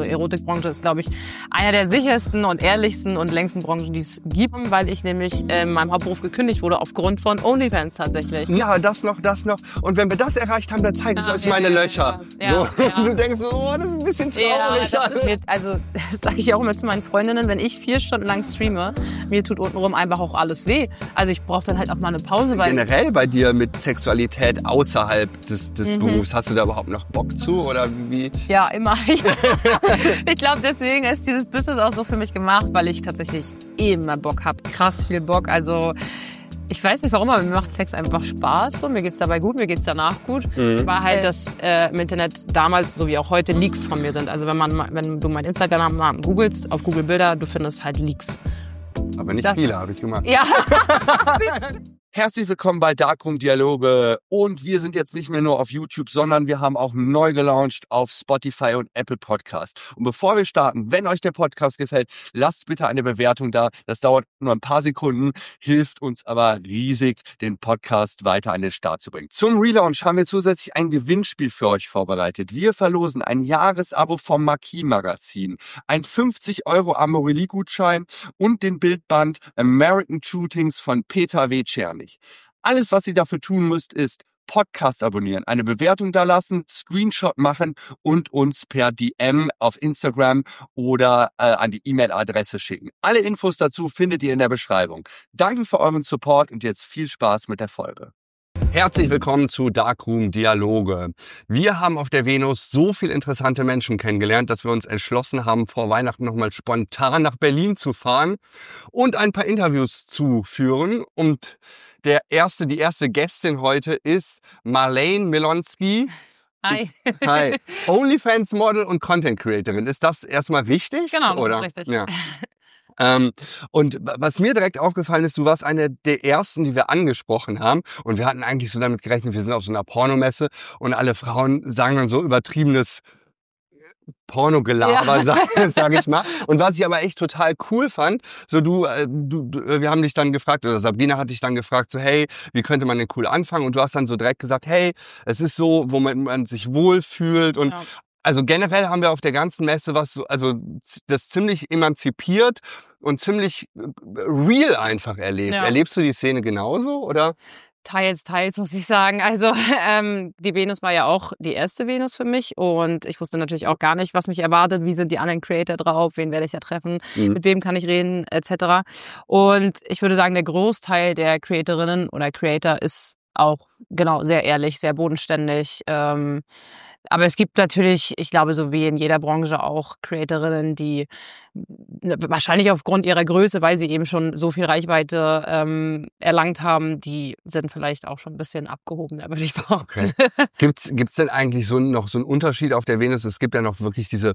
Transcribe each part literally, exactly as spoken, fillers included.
Erotikbranche ist, glaube ich, einer der sichersten und ehrlichsten und längsten Branchen, die es gibt, weil ich nämlich in meinem Hauptberuf gekündigt wurde aufgrund von OnlyFans tatsächlich. Ja, das noch, das noch. Und wenn wir das erreicht haben, dann zeige ich Ah, euch ja, meine ja, Löcher. ja, so. ja. Du denkst so, oh, das ist ein bisschen traurig. Ja, das ist mir, also das sage ich auch immer zu meinen Freundinnen, wenn ich vier Stunden lang streame, mir tut untenrum einfach auch alles weh. Also ich brauche dann halt auch mal eine Pause. Weil Generell bei dir mit Sexualität außerhalb des, des Mhm. Berufs, hast du da überhaupt noch Bock zu? Oder wie? Ja, immer. Ich glaube, deswegen ist dieses Business auch so für mich gemacht, weil ich tatsächlich immer Bock habe. Krass viel Bock. Also ich weiß nicht warum, aber mir macht Sex einfach Spaß. So. Mir geht's dabei gut, mir geht's danach gut. Mhm. War halt, dass äh, im Internet damals, so wie auch heute, Leaks von mir sind. Also wenn man, wenn du mein Instagram mal googelst, auf Google Bilder, du findest halt Leaks. Aber nicht Das- viele, habe ich gemacht. Ja. Herzlich willkommen bei Darkroom Dialoge. Und wir sind jetzt nicht mehr nur auf YouTube, sondern wir haben auch neu gelauncht auf Spotify und Apple Podcast. Und bevor wir starten, wenn euch der Podcast gefällt, lasst bitte eine Bewertung da. Das dauert nur ein paar Sekunden, hilft uns aber riesig, den Podcast weiter an den Start zu bringen. Zum Relaunch haben wir zusätzlich ein Gewinnspiel für euch vorbereitet. Wir verlosen ein Jahresabo vom Marquis Magazin, ein fünfzig Euro Amorelie-Gutschein und den Bildband American Shootings von Peter W. Czerny. Alles, was ihr dafür tun müsst, ist Podcast abonnieren, eine Bewertung da lassen, Screenshot machen und uns per D M auf Instagram oder äh, an die E-Mail-Adresse schicken. Alle Infos dazu findet ihr in der Beschreibung. Danke für euren Support und jetzt viel Spaß mit der Folge. Herzlich willkommen zu Darkroom Dialoge. Wir haben auf der Venus so viele interessante Menschen kennengelernt, dass wir uns entschlossen haben, vor Weihnachten nochmal spontan nach Berlin zu fahren und ein paar Interviews zu führen. Und der erste, die erste Gästin heute ist Marlene Milonski. Hi. Hi. OnlyFans-Model und Content-Creatorin. Ist das erstmal richtig? Genau, das oder? ist richtig. Ja. Ähm, und was mir direkt aufgefallen ist, du warst eine der ersten, die wir angesprochen haben. Und wir hatten eigentlich so damit gerechnet, wir sind auf so einer Pornomesse und alle Frauen sagen dann so übertriebenes Pornogelaber, Ja. sag, sag ich mal. Und was ich aber echt total cool fand, so du, äh, du, du, wir haben dich dann gefragt, oder Sabrina hat dich dann gefragt, so hey, wie könnte man denn cool anfangen? Und du hast dann so direkt gesagt, hey, es ist so, wo man, man sich wohlfühlt und Ja. also generell haben wir auf der ganzen Messe was so, also das ziemlich emanzipiert und ziemlich real einfach erlebt. Ja. Erlebst du die Szene genauso, oder? Teils, teils, muss ich sagen. Also ähm, die Venus war ja auch die erste Venus für mich und ich wusste natürlich auch gar nicht, was mich erwartet, wie sind die anderen Creator drauf, wen werde ich da treffen, Mhm. mit wem kann ich reden, et cetera. Und ich würde sagen, der Großteil der Creatorinnen oder Creator ist auch genau sehr ehrlich, sehr bodenständig. Ähm, aber es gibt natürlich, ich glaube, so wie in jeder Branche auch Creatorinnen, die wahrscheinlich aufgrund ihrer Größe, weil sie eben schon so viel Reichweite ähm, erlangt haben, die sind vielleicht auch schon ein bisschen abgehobener, würde ich behaupten. Okay. Gibt's, gibt's denn eigentlich so noch so einen Unterschied auf der Venus? Es gibt ja noch wirklich diese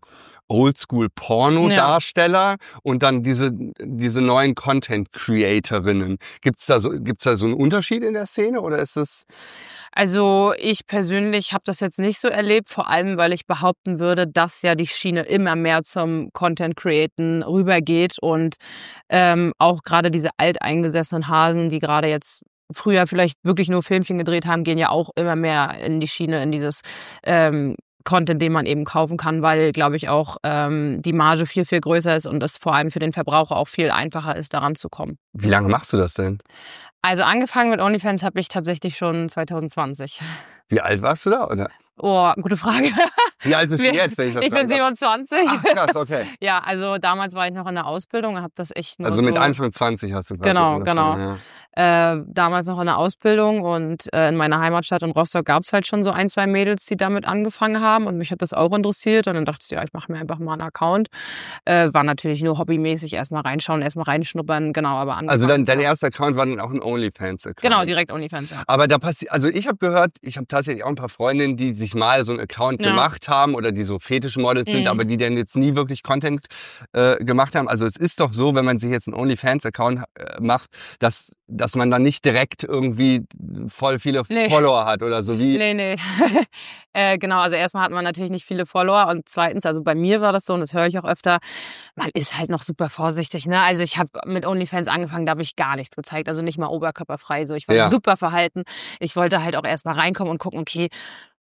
Oldschool-Porno-Darsteller und dann diese, diese neuen Content-Creatorinnen. Gibt's da so, gibt's da so einen Unterschied in der Szene oder ist es? Also ich persönlich habe das jetzt nicht so erlebt, vor allem weil ich behaupten würde, dass ja die Schiene immer mehr zum Content Createn rübergeht und ähm, auch gerade diese alteingesessenen Hasen, die gerade jetzt früher vielleicht wirklich nur Filmchen gedreht haben, gehen ja auch immer mehr in die Schiene, in dieses ähm, Content, den man eben kaufen kann, weil, glaube ich, auch ähm, die Marge viel, viel größer ist und es vor allem für den Verbraucher auch viel einfacher ist, daran zu kommen. Wie lange machst du das denn? Also angefangen mit OnlyFans habe ich tatsächlich schon zwanzig zwanzig. Wie alt warst du da, oder? Oh, gute Frage. Wie alt bist du jetzt, wenn ich das Ich bin fragen darf? siebenundzwanzig. Ach, krass, okay. Ja, also damals war ich noch in der Ausbildung, habe das echt nur Also so... mit Anfang zwanzig hast du quasi Genau, angefangen, genau. ja. Äh, damals noch in der Ausbildung und äh, in meiner Heimatstadt in Rostock gab es halt schon so ein, zwei Mädels, die damit angefangen haben und mich hat das auch interessiert und dann dachte ich, ja, ich mache mir einfach mal einen Account. Äh, war natürlich nur hobbymäßig, erstmal reinschauen, erstmal reinschnuppern, genau, aber angefangen. Also dein, dein erster Account war dann auch ein OnlyFans-Account? Genau, direkt OnlyFans, ja. Aber da passiert, also ich habe gehört, ich habe tatsächlich auch ein paar Freundinnen, die sich mal so einen Account Ja. gemacht haben oder die so Fetischmodels sind, Mhm. aber die dann jetzt nie wirklich Content äh, gemacht haben. Also es ist doch so, wenn man sich jetzt einen OnlyFans-Account äh, macht, dass, dass man dann nicht direkt irgendwie voll viele Nee. Follower hat oder so wie. Nee, nee. äh, genau, also erstmal hat man natürlich nicht viele Follower und zweitens, also bei mir war das so und das höre ich auch öfter, man ist halt noch super vorsichtig, ne? Also ich habe mit OnlyFans angefangen, da habe ich gar nichts gezeigt, also nicht mal oberkörperfrei so. Ich war Ja. super verhalten. Ich wollte halt auch erstmal reinkommen und gucken, okay,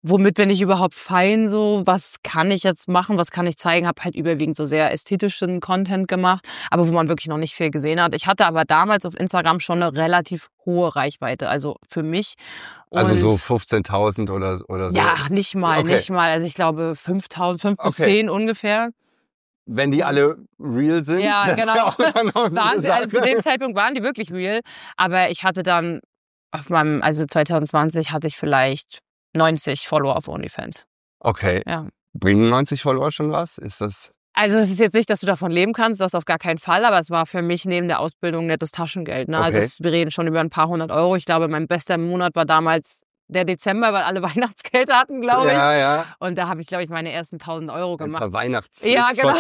womit bin ich überhaupt fein so? Was kann ich jetzt machen? Was kann ich zeigen? Habe halt überwiegend so sehr ästhetischen Content gemacht, aber wo man wirklich noch nicht viel gesehen hat. Ich hatte aber damals auf Instagram schon eine relativ hohe Reichweite, also für mich. Und also so fünfzehntausend oder, oder so? Ja, nicht mal, okay. nicht mal. Also ich glaube fünftausend, fünf bis okay. zehn ungefähr. Wenn die alle real sind? Ja, genau. Ja waren sie, also zu dem Sache. Zeitpunkt waren die wirklich real. Aber ich hatte dann auf meinem, also zwanzig zwanzig hatte ich vielleicht neunzig Follower auf OnlyFans. Okay. Ja. Bringen neunzig Follower schon was? Ist das... Also es ist jetzt nicht, dass du davon leben kannst, das auf gar keinen Fall, aber es war für mich neben der Ausbildung nettes Taschengeld. Ne? Okay. Also es, wir reden schon über ein paar hundert Euro. Ich glaube, mein bester Monat war damals der Dezember, weil alle Weihnachtsgeld hatten, glaube ich. Ja, ja. Und da habe ich, glaube ich, meine ersten tausend Euro gemacht. Ein paar Weihnachts- Ja, genau.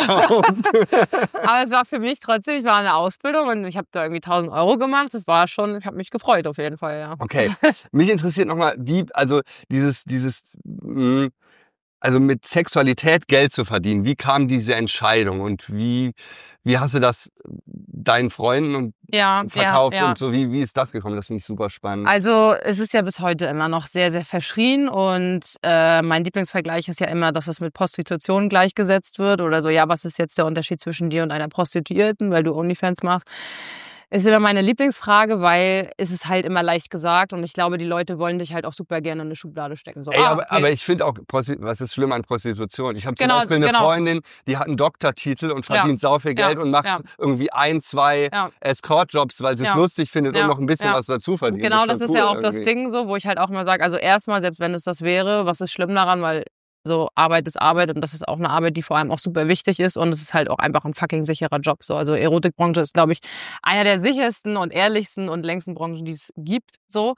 Aber es war für mich trotzdem, ich war in der Ausbildung und ich habe da irgendwie tausend Euro gemacht. Das war schon, ich habe mich gefreut auf jeden Fall, ja. Okay. Mich interessiert nochmal, wie, also dieses, dieses, mh, also mit Sexualität Geld zu verdienen, wie kam diese Entscheidung und wie, wie hast du das deinen Freunden und ja, verkauft ja, ja. und so, wie, wie ist das gekommen? Das finde ich super spannend. Also es ist ja bis heute immer noch sehr, sehr verschrien und äh, mein Lieblingsvergleich ist ja immer, dass es mit Prostitution gleichgesetzt wird oder so, ja, was ist jetzt der Unterschied zwischen dir und einer Prostituierten, weil du OnlyFans machst? Ist immer meine Lieblingsfrage, weil es ist halt immer leicht gesagt und ich glaube, die Leute wollen dich halt auch super gerne in eine Schublade stecken. So, Ey, ah, aber, okay. aber ich finde auch, was ist schlimm an Prostitution? Ich habe zum Genau, Beispiel eine genau. Freundin, die hat einen Doktortitel und verdient Ja. sau viel Geld Ja. und macht Ja. irgendwie ein, zwei Ja. Escort-Jobs, weil sie es Ja. lustig findet Ja. und noch ein bisschen Ja. was dazu verdient. Genau, das schon ist ja cool auch das irgendwie. Ding so, wo ich halt auch mal sage, also erstmal, selbst wenn es das wäre, was ist schlimm daran, weil so Arbeit ist Arbeit und das ist auch eine Arbeit, die vor allem auch super wichtig ist und es ist halt auch einfach ein fucking sicherer Job. So, also Erotikbranche ist, glaube ich, einer der sichersten und ehrlichsten und längsten Branchen, die es gibt. So,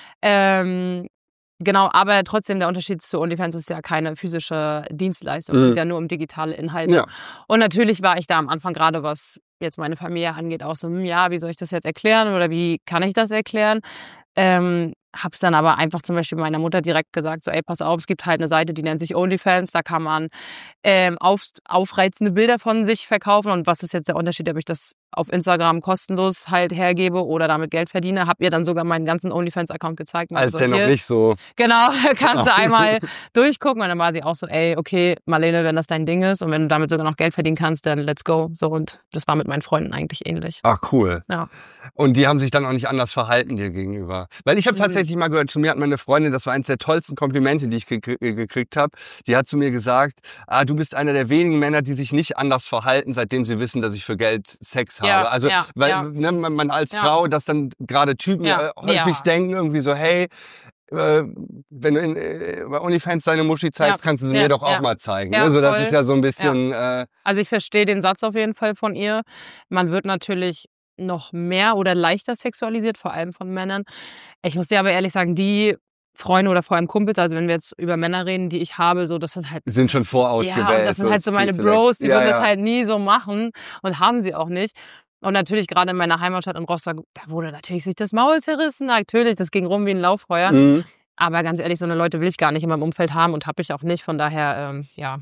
ähm, genau, aber trotzdem der Unterschied zu OnlyFans ist ja keine physische Dienstleistung, es Mhm. geht ja nur um digitale Inhalte. Ja. Und natürlich war ich da am Anfang gerade, was jetzt meine Familie angeht, auch so, hm, ja, wie soll ich das jetzt erklären oder wie kann ich das erklären? Ähm, hab's dann aber einfach zum Beispiel meiner Mutter direkt gesagt, so, ey, pass auf, es gibt halt eine Seite, die nennt sich OnlyFans, da kann man ähm, auf, aufreizende Bilder von sich verkaufen und was ist jetzt der Unterschied, ob ich das auf Instagram kostenlos halt hergebe oder damit Geld verdiene, hab ihr dann sogar meinen ganzen OnlyFans-Account gezeigt. Und Als so, der noch hier, nicht so... Genau, kannst du einmal durchgucken und dann war sie auch so, ey, okay, Marlene, wenn das dein Ding ist und wenn du damit sogar noch Geld verdienen kannst, dann let's go. So, und das war mit meinen Freunden eigentlich ähnlich. Ach, cool. Ja. Und die haben sich dann auch nicht anders verhalten dir gegenüber. Weil ich habe Mhm. tatsächlich mal gehört, zu mir hat meine Freundin, das war eines der tollsten Komplimente, die ich gekriegt, gekriegt habe, die hat zu mir gesagt, ah, du bist einer der wenigen Männer, die sich nicht anders verhalten, seitdem sie wissen, dass ich für Geld Sex habe. Ja, also, ja, weil ja. Ne, man, man als Ja. Frau, dass dann gerade Typen Ja, äh, häufig ja. denken irgendwie so, hey, äh, wenn du in, äh, bei OnlyFans deine Muschi zeigst, Ja, kannst du sie ja, mir doch auch ja. mal zeigen. Ja, Also das voll. ist ja so ein bisschen... Äh, Also ich verstehe den Satz auf jeden Fall von ihr. Man wird natürlich noch mehr oder leichter sexualisiert, vor allem von Männern. Ich muss dir aber ehrlich sagen, die Freunde oder vor allem Kumpels, also wenn wir jetzt über Männer reden, die ich habe, so das sind halt sind schon vorausgewählt. Ja, und das sind halt so meine Pre-select. Bros, die ja, würden ja. das halt nie so machen und haben sie auch nicht. Und natürlich gerade in meiner Heimatstadt in Rostock, da wurde natürlich sich das Maul zerrissen. Natürlich, das ging rum wie ein Lauffeuer. Mhm. Aber ganz ehrlich, so eine Leute will ich gar nicht in meinem Umfeld haben und habe ich auch nicht. Von daher, ähm, ja.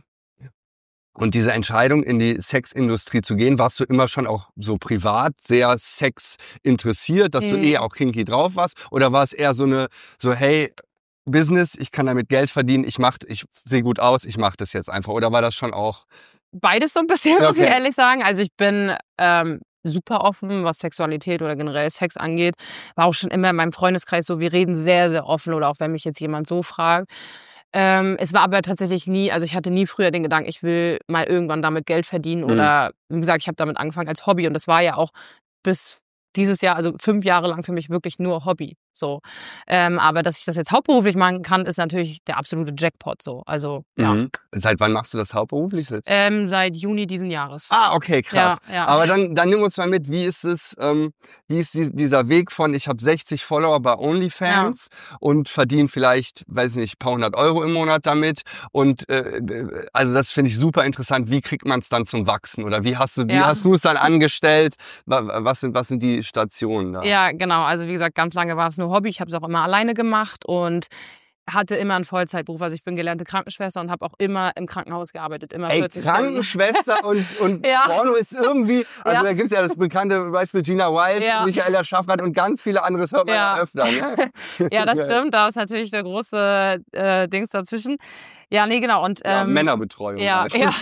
Und diese Entscheidung, in die Sexindustrie zu gehen, warst du immer schon auch so privat sehr Sex interessiert, dass Mhm. du eh auch kinky drauf warst? Oder war es eher so eine, so hey, Business, ich kann damit Geld verdienen, ich mach, ich sehe gut aus, ich mache das jetzt einfach? Oder war das schon auch... Beides so ein bisschen, muss ich Okay. ehrlich sagen. Also ich bin ähm, super offen, was Sexualität oder generell Sex angeht. War auch schon immer in meinem Freundeskreis so, wir reden sehr, sehr offen oder auch wenn mich jetzt jemand so fragt. Ähm, es war aber tatsächlich nie, also ich hatte nie früher den Gedanken, ich will mal irgendwann damit Geld verdienen Mhm. oder wie gesagt, ich habe damit angefangen als Hobby und das war ja auch bis dieses Jahr, also fünf Jahre lang für mich wirklich nur Hobby. So, ähm, aber dass ich das jetzt hauptberuflich machen kann, ist natürlich der absolute Jackpot. So, also ja. Mhm. Seit wann machst du das hauptberuflich jetzt? Ähm, seit Juni diesen Jahres. Ah, okay, krass. Ja, ja. Aber dann, dann nimm uns mal mit, wie ist es, ähm, wie ist die, dieser Weg von, ich habe sechzig Follower bei OnlyFans und verdiene vielleicht, weiß nicht, ein paar hundert Euro im Monat damit. Und äh, also das finde ich super interessant. Wie kriegt man es dann zum Wachsen? Oder wie hast du, wie Ja. hast du es dann angestellt? Wa- Was sind, was sind die Stationen da? Ja, genau. Also wie gesagt, ganz lange war es nur Hobby. Ich habe es auch immer alleine gemacht und hatte immer einen Vollzeitberuf. Also ich bin gelernte Krankenschwester und habe auch immer im Krankenhaus gearbeitet. Immer Ey, vierzig Stunden. Krankenschwester und, und Ja. Porno ist irgendwie, also Ja. da gibt es ja das bekannte Beispiel Gina Wild, Ja. Michaela Schaffrath und ganz viele anderes hört man ja, Ja. öfter. Ne? Ja, das Geil. stimmt. Da ist natürlich der große äh, Dings dazwischen. Ja, nee, genau. Und, Ja, ähm, Männerbetreuung. Ja, halt. ja.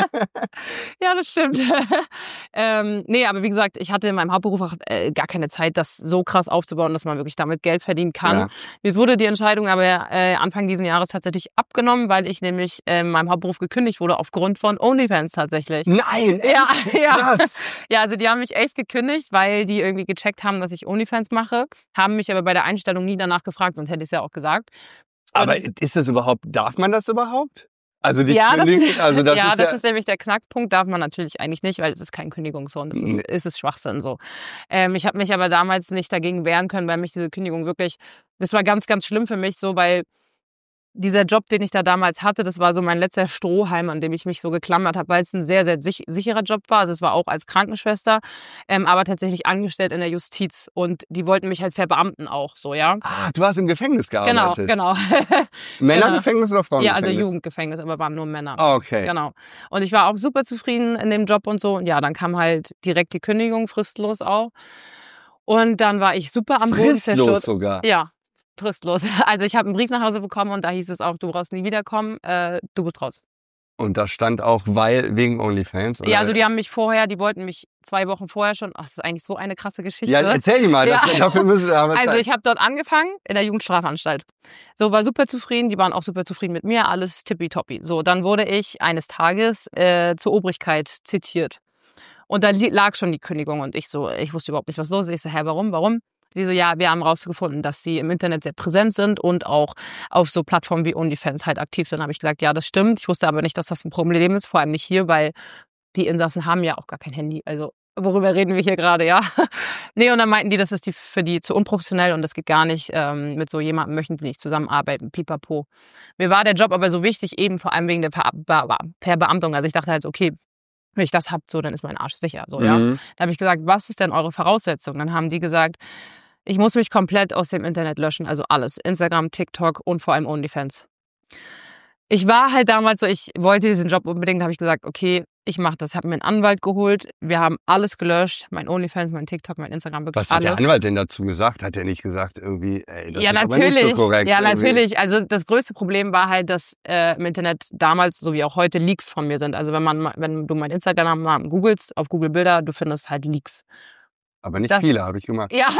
Ja, das stimmt. ähm, nee, aber wie gesagt, ich hatte in meinem Hauptberuf auch äh, gar keine Zeit, das so krass aufzubauen, dass man wirklich damit Geld verdienen kann. Ja. Mir wurde die Entscheidung aber äh, Anfang diesen Jahres tatsächlich abgenommen, weil ich nämlich äh, in meinem Hauptberuf gekündigt wurde aufgrund von OnlyFans tatsächlich. Nein, echt? Ja, ja. Krass. Ja, also die haben mich echt gekündigt, weil die irgendwie gecheckt haben, dass ich OnlyFans mache, haben mich aber bei der Einstellung nie danach gefragt, sonst hätte ich es ja auch gesagt. Aber Und- ist das überhaupt, darf man das überhaupt? Also dich Ja, das kündigen? ist, Also das ja, ist das ja, ist nämlich der Knackpunkt, darf man natürlich eigentlich nicht, weil es ist kein Kündigungsgrund, es ist, Nee. es ist Schwachsinn so. Ähm, ich habe mich aber damals nicht dagegen wehren können, weil mich diese Kündigung wirklich, das war ganz, ganz schlimm für mich so, weil dieser Job, den ich da damals hatte, das war so mein letzter Strohhalm, an dem ich mich so geklammert habe, weil es ein sehr, sehr sich, sicherer Job war. Also es war auch als Krankenschwester, ähm, aber tatsächlich angestellt in der Justiz. Und die wollten mich halt verbeamten auch so, ja. ah, du hast im Gefängnis Genau, gearbeitet. genau. Männergefängnis oder Ja, Frauengefängnis? also Jugendgefängnis, aber waren nur Männer. Ah, okay. Genau. Und ich war auch super zufrieden in dem Job und so. Und ja, dann kam halt direkt die Kündigung, fristlos auch. Und dann war ich super am Boden Fristlos zerstört. sogar. Ja, fristlos. Also ich habe einen Brief nach Hause bekommen und da hieß es auch, du brauchst nie wiederkommen, äh, du bist raus. Und da stand auch, weil, wegen OnlyFans? Oder? Ja, also die haben mich vorher, die wollten mich zwei Wochen vorher schon, ach, das ist eigentlich so eine krasse Geschichte. Ja, erzähl die mal, das, Ja. dafür müssen wir aber Also Zeit. ich habe dort angefangen in der Jugendstrafanstalt. So, war super zufrieden, die waren auch super zufrieden mit mir, alles tippitoppi. So, dann wurde ich eines Tages äh, zur Obrigkeit zitiert. Und da li- lag schon die Kündigung und ich so, ich wusste überhaupt nicht, was los ist. Ich so, hä, warum, warum? Die so, ja, wir haben rausgefunden, dass sie im Internet sehr präsent sind und auch auf so Plattformen wie OnlyFans halt aktiv sind. Habe ich gesagt, ja, das stimmt. Ich wusste aber nicht, dass das ein Problem ist, vor allem nicht hier, weil die Insassen haben ja auch gar kein Handy. Also worüber reden wir hier gerade, ja? Nee, und dann meinten die, das ist die, für die zu unprofessionell und das geht gar nicht. Ähm, mit so jemandem möchten die nicht zusammenarbeiten, pipapo. Mir war der Job aber so wichtig, eben vor allem wegen der Ver Ver Verbeamtung. Also ich dachte halt, okay, wenn ich das hab, so, dann ist mein Arsch sicher. So, ja. Mhm. Da habe ich gesagt, was ist denn eure Voraussetzung? Dann haben die gesagt, ich muss mich komplett aus dem Internet löschen, also alles. Instagram, TikTok und vor allem OnlyFans. Ich war halt damals so, ich wollte diesen Job unbedingt, habe ich gesagt, okay, ich mache das. Habe mir einen Anwalt geholt, wir haben alles gelöscht, mein OnlyFans, mein TikTok, mein Instagram, wirklich Was hat alles. der Anwalt denn dazu gesagt? Hat er nicht gesagt, irgendwie, ey, das ja, ist natürlich. aber nicht so korrekt? ja, irgendwie? natürlich. Also das größte Problem war halt, dass äh, im Internet damals, so wie auch heute, Leaks von mir sind. Also wenn man, wenn du mein Instagram mal googelst, auf Google Bilder, du findest halt Leaks. Aber nicht Das- viele, habe ich gemacht. Ja.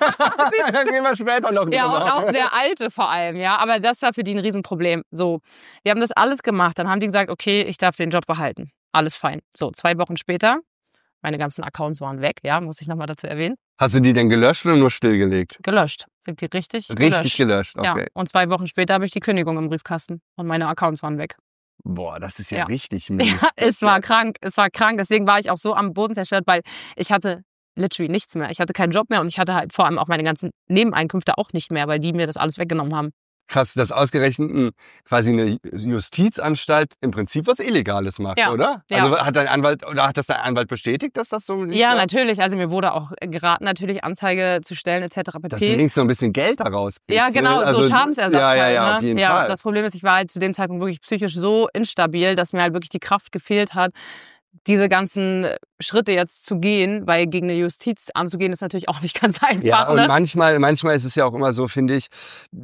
Da gehen wir später noch Ja, drüber. und auch sehr alte vor allem, ja. Aber das war für die ein Riesenproblem. So, wir haben das alles gemacht. Dann haben die gesagt, okay, ich darf den Job behalten. Alles fein. So, zwei Wochen später, meine ganzen Accounts waren weg, ja, muss ich nochmal dazu erwähnen. Hast du die denn gelöscht oder nur stillgelegt? Gelöscht. Sind die richtig? Richtig gelöscht, Ja, okay. und zwei Wochen später habe ich die Kündigung im Briefkasten und meine Accounts waren weg. Boah, das ist ja, Ja. richtig mies. Ja, es war krank, es war krank. Deswegen war ich auch so am Boden zerstört, weil ich hatte literally nichts mehr. Ich hatte keinen Job mehr und ich hatte halt vor allem auch meine ganzen Nebeneinkünfte auch nicht mehr, weil die mir das alles weggenommen haben. Krass, dass ausgerechnet ein, quasi eine Justizanstalt im Prinzip was Illegales macht, Ja, oder? ja. Also hat dein Anwalt oder hat das dein Anwalt bestätigt, dass das so nicht Ja, war? natürlich. Also mir wurde auch geraten, natürlich Anzeige zu stellen et cetera Dass du pp. wenigstens noch ein bisschen Geld daraus kriegst, Ja, genau, ne? Also, so Schadensersatz Ja, ja, halt, ja, ne? auf jeden ja, Fall. Das Problem ist, ich war halt zu dem Zeitpunkt wirklich psychisch so instabil, dass mir halt wirklich die Kraft gefehlt hat, diese ganzen Schritte jetzt zu gehen, weil gegen eine Justiz anzugehen ist natürlich auch nicht ganz einfach. Ja, und ne? manchmal, manchmal ist es ja auch immer so, finde ich,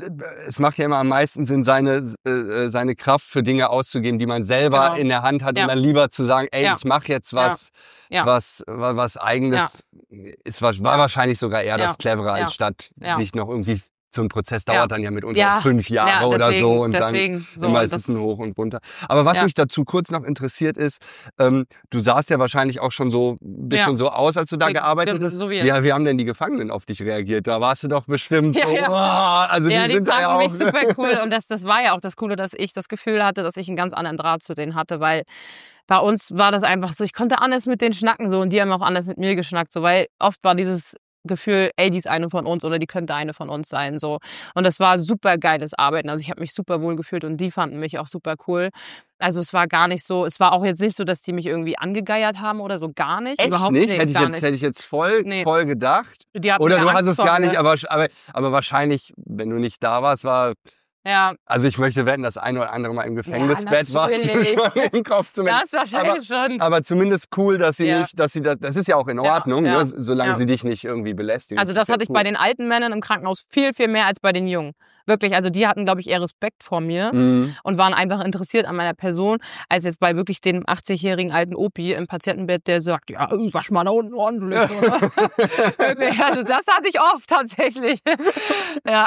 es macht ja immer am meisten Sinn, seine, äh, seine Kraft für Dinge auszugeben, die man selber Genau. in der Hand hat, Ja. und dann lieber zu sagen, ey, Ja. ich mache jetzt was, Ja. was, wa- was eigenes, ist, war war wahrscheinlich sogar eher Ja. das Clevere, Ja. als statt Ja. sich noch irgendwie, so ein Prozess dauert Ja. dann ja mitunter Ja. auch fünf Jahre Ja, oder deswegen, so und deswegen, so, dann immer und ist es das- ein Hoch und runter. Aber was Ja. mich dazu kurz noch interessiert ist, ähm, du sahst ja wahrscheinlich auch schon so ein bisschen Ja. so aus, als du da Ge- gearbeitet ge- hast. so wie Ja, wie haben denn die Gefangenen auf dich reagiert? Da warst du doch bestimmt Ja, so, ja. "Wow", also Ja, die die sind da ja fanden auch. mich super cool und das, das war ja auch das Coole, dass ich das Gefühl hatte, dass ich einen ganz anderen Draht zu denen hatte, weil bei uns war das einfach so, ich konnte anders mit denen schnacken so und die haben auch anders mit mir geschnackt, so, weil oft war dieses Gefühl, ey, die ist eine von uns oder die könnte eine von uns sein, so. Und das war super geiles Arbeiten, also ich habe mich super wohl gefühlt und die fanden mich auch super cool. Also es war gar nicht so, es war auch jetzt nicht so, dass die mich irgendwie angegeiert haben oder so, gar nicht. Echt Überhaupt nicht? Nee, hätte, ich gar jetzt, nicht. hätte ich jetzt voll, Nee. voll gedacht. Die hatten Oder mir du hast Angst es vor gar mir. nicht, aber, aber, aber wahrscheinlich, wenn du nicht da warst, war Ja. Also ich möchte wetten, das ein oder andere Mal im Gefängnisbett ja, warst du schon im Kopf zumindest. Das wahrscheinlich aber, schon. Aber zumindest cool, dass sie ja. nicht, dass sie das, das ist ja auch in Ordnung, ja, ja, ne, solange ja. sie dich nicht irgendwie belästigen. Also das, das hatte ich cool. bei den alten Männern im Krankenhaus viel, viel mehr als bei den Jungen. Wirklich, also die hatten, glaube ich, eher Respekt vor mir mhm. und waren einfach interessiert an meiner Person, als jetzt bei wirklich dem achtzigjährigen alten Opi im Patientenbett, der sagt, ja, wasch mal da unten ordentlich. Wirklich, also das hatte ich oft tatsächlich. ja.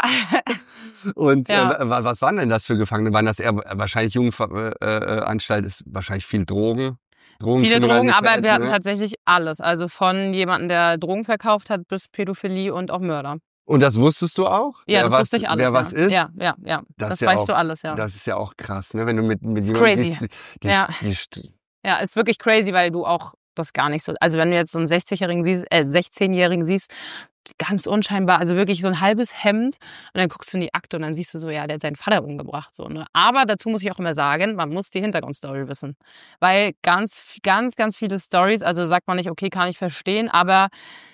Und ja. Äh, was waren denn das für Gefangene? Waren das eher wahrscheinlich Jugendanstalt, äh, ist wahrscheinlich viel Drogen? Drogen Viele Drogen, aber wir hatten ne? tatsächlich alles. Also von jemandem, der Drogen verkauft hat, bis Pädophilie und auch Mörder. Und das wusstest du auch? Ja, wer das was, wusste ich alles. Wer ja. was ist? Ja, ja, ja. Das, das ja weißt auch, du alles, ja. Das ist ja auch krass, ne? Wenn du mit, mit jemandem... Crazy. Die, die, ja. Die, die, ja, ist wirklich crazy, weil du auch das gar nicht so... Also wenn du jetzt so einen sechzigjährigen siehst, äh, sechzehnjährigen siehst, ganz unscheinbar, also wirklich so ein halbes Hemd und dann guckst du in die Akte und dann siehst du so, ja, der hat seinen Vater umgebracht. So, ne? Aber dazu muss ich auch immer sagen, man muss die Hintergrundstory wissen. Weil ganz, ganz, ganz viele Stories, also sagt man nicht, okay, kann ich verstehen, aber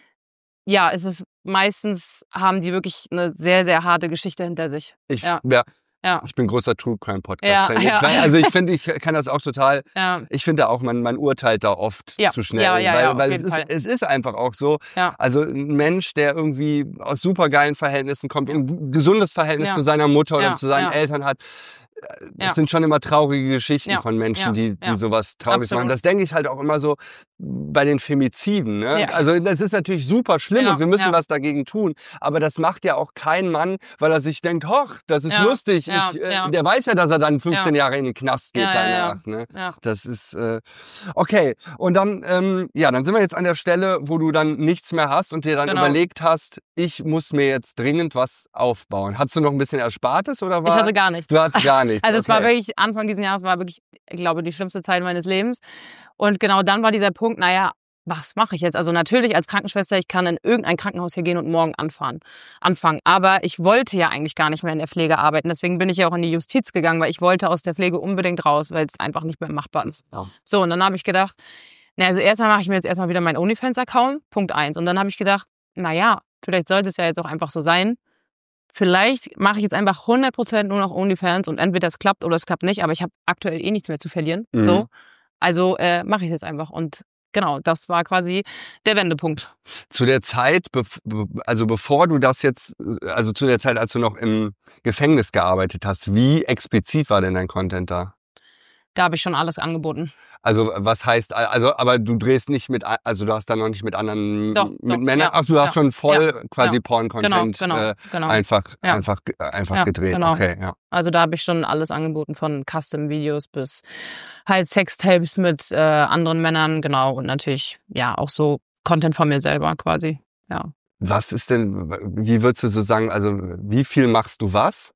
ja, es ist meistens haben die wirklich eine sehr, sehr harte Geschichte hinter sich. Ich, ja. ja. Ja. Ich bin großer True Crime Podcast. Ja, ja. Also ich finde, ich kann das auch total, ja. ich finde auch, man, man urteilt da oft ja. zu schnell. Ja, ja, weil ja, weil es, ist, es ist einfach auch so, ja. also ein Mensch, der irgendwie aus supergeilen Verhältnissen kommt und ein gesundes Verhältnis ja. zu seiner Mutter oder ja. zu seinen ja. Eltern hat, es ja. sind schon immer traurige Geschichten ja. von Menschen, ja. die, die ja. sowas Trauriges machen. Das denke ich halt auch immer so bei den Femiziden. Ne? Ja. Also das ist natürlich super schlimm ja. und wir müssen ja. was dagegen tun. Aber das macht ja auch kein Mann, weil er sich denkt, hoch, das ist ja. lustig. Ja. Ich, äh, ja. Der weiß ja, dass er dann fünfzehn ja. Jahre in den Knast geht ja, danach. ja, ja. Ne? Ja. Das ist äh, okay. Und dann, ähm, ja, dann sind wir jetzt an der Stelle, wo du dann nichts mehr hast und dir dann genau. überlegt hast, ich muss mir jetzt dringend was aufbauen. Hattest du noch ein bisschen Erspartes oder war? Ich hatte gar nichts. Du hattest gar nichts. Also okay. es war wirklich, Anfang dieses Jahres war wirklich, ich glaube, die schlimmste Zeit meines Lebens. Und genau dann war dieser Punkt, naja, was mache ich jetzt? Also natürlich als Krankenschwester, ich kann in irgendein Krankenhaus hier gehen und morgen anfahren, anfangen. Aber ich wollte ja eigentlich gar nicht mehr in der Pflege arbeiten. Deswegen bin ich ja auch in die Justiz gegangen, weil ich wollte aus der Pflege unbedingt raus, weil es einfach nicht mehr machbar ist. Ja. So, und dann habe ich gedacht, na, also erstmal mache ich mir jetzt erstmal wieder meinen OnlyFans-Account, Punkt eins. Und dann habe ich gedacht, naja, vielleicht sollte es ja jetzt auch einfach so sein. Vielleicht mache ich jetzt einfach hundert Prozent nur noch OnlyFans und entweder es klappt oder es klappt nicht, aber ich habe aktuell eh nichts mehr zu verlieren. Mhm. So, also äh, mache ich es jetzt einfach und genau, das war quasi der Wendepunkt. Zu der Zeit, also bevor du das jetzt, also zu der Zeit, als du noch im Gefängnis gearbeitet hast, wie explizit war denn dein Content da? Da habe ich schon alles angeboten. Also was heißt, also aber du drehst nicht mit, also du hast da noch nicht mit anderen, doch, mit doch, Männern, ja, ach du hast ja, schon voll ja, quasi ja. Porn-Content genau, genau, äh, genau. einfach, ja. einfach, einfach ja, gedreht. Genau. Okay, ja. Also da habe ich schon alles angeboten, von Custom-Videos bis halt Sextapes mit äh, anderen Männern, genau, und natürlich ja auch so Content von mir selber quasi, ja. Was ist denn, wie würdest du so sagen, also wie viel machst du was?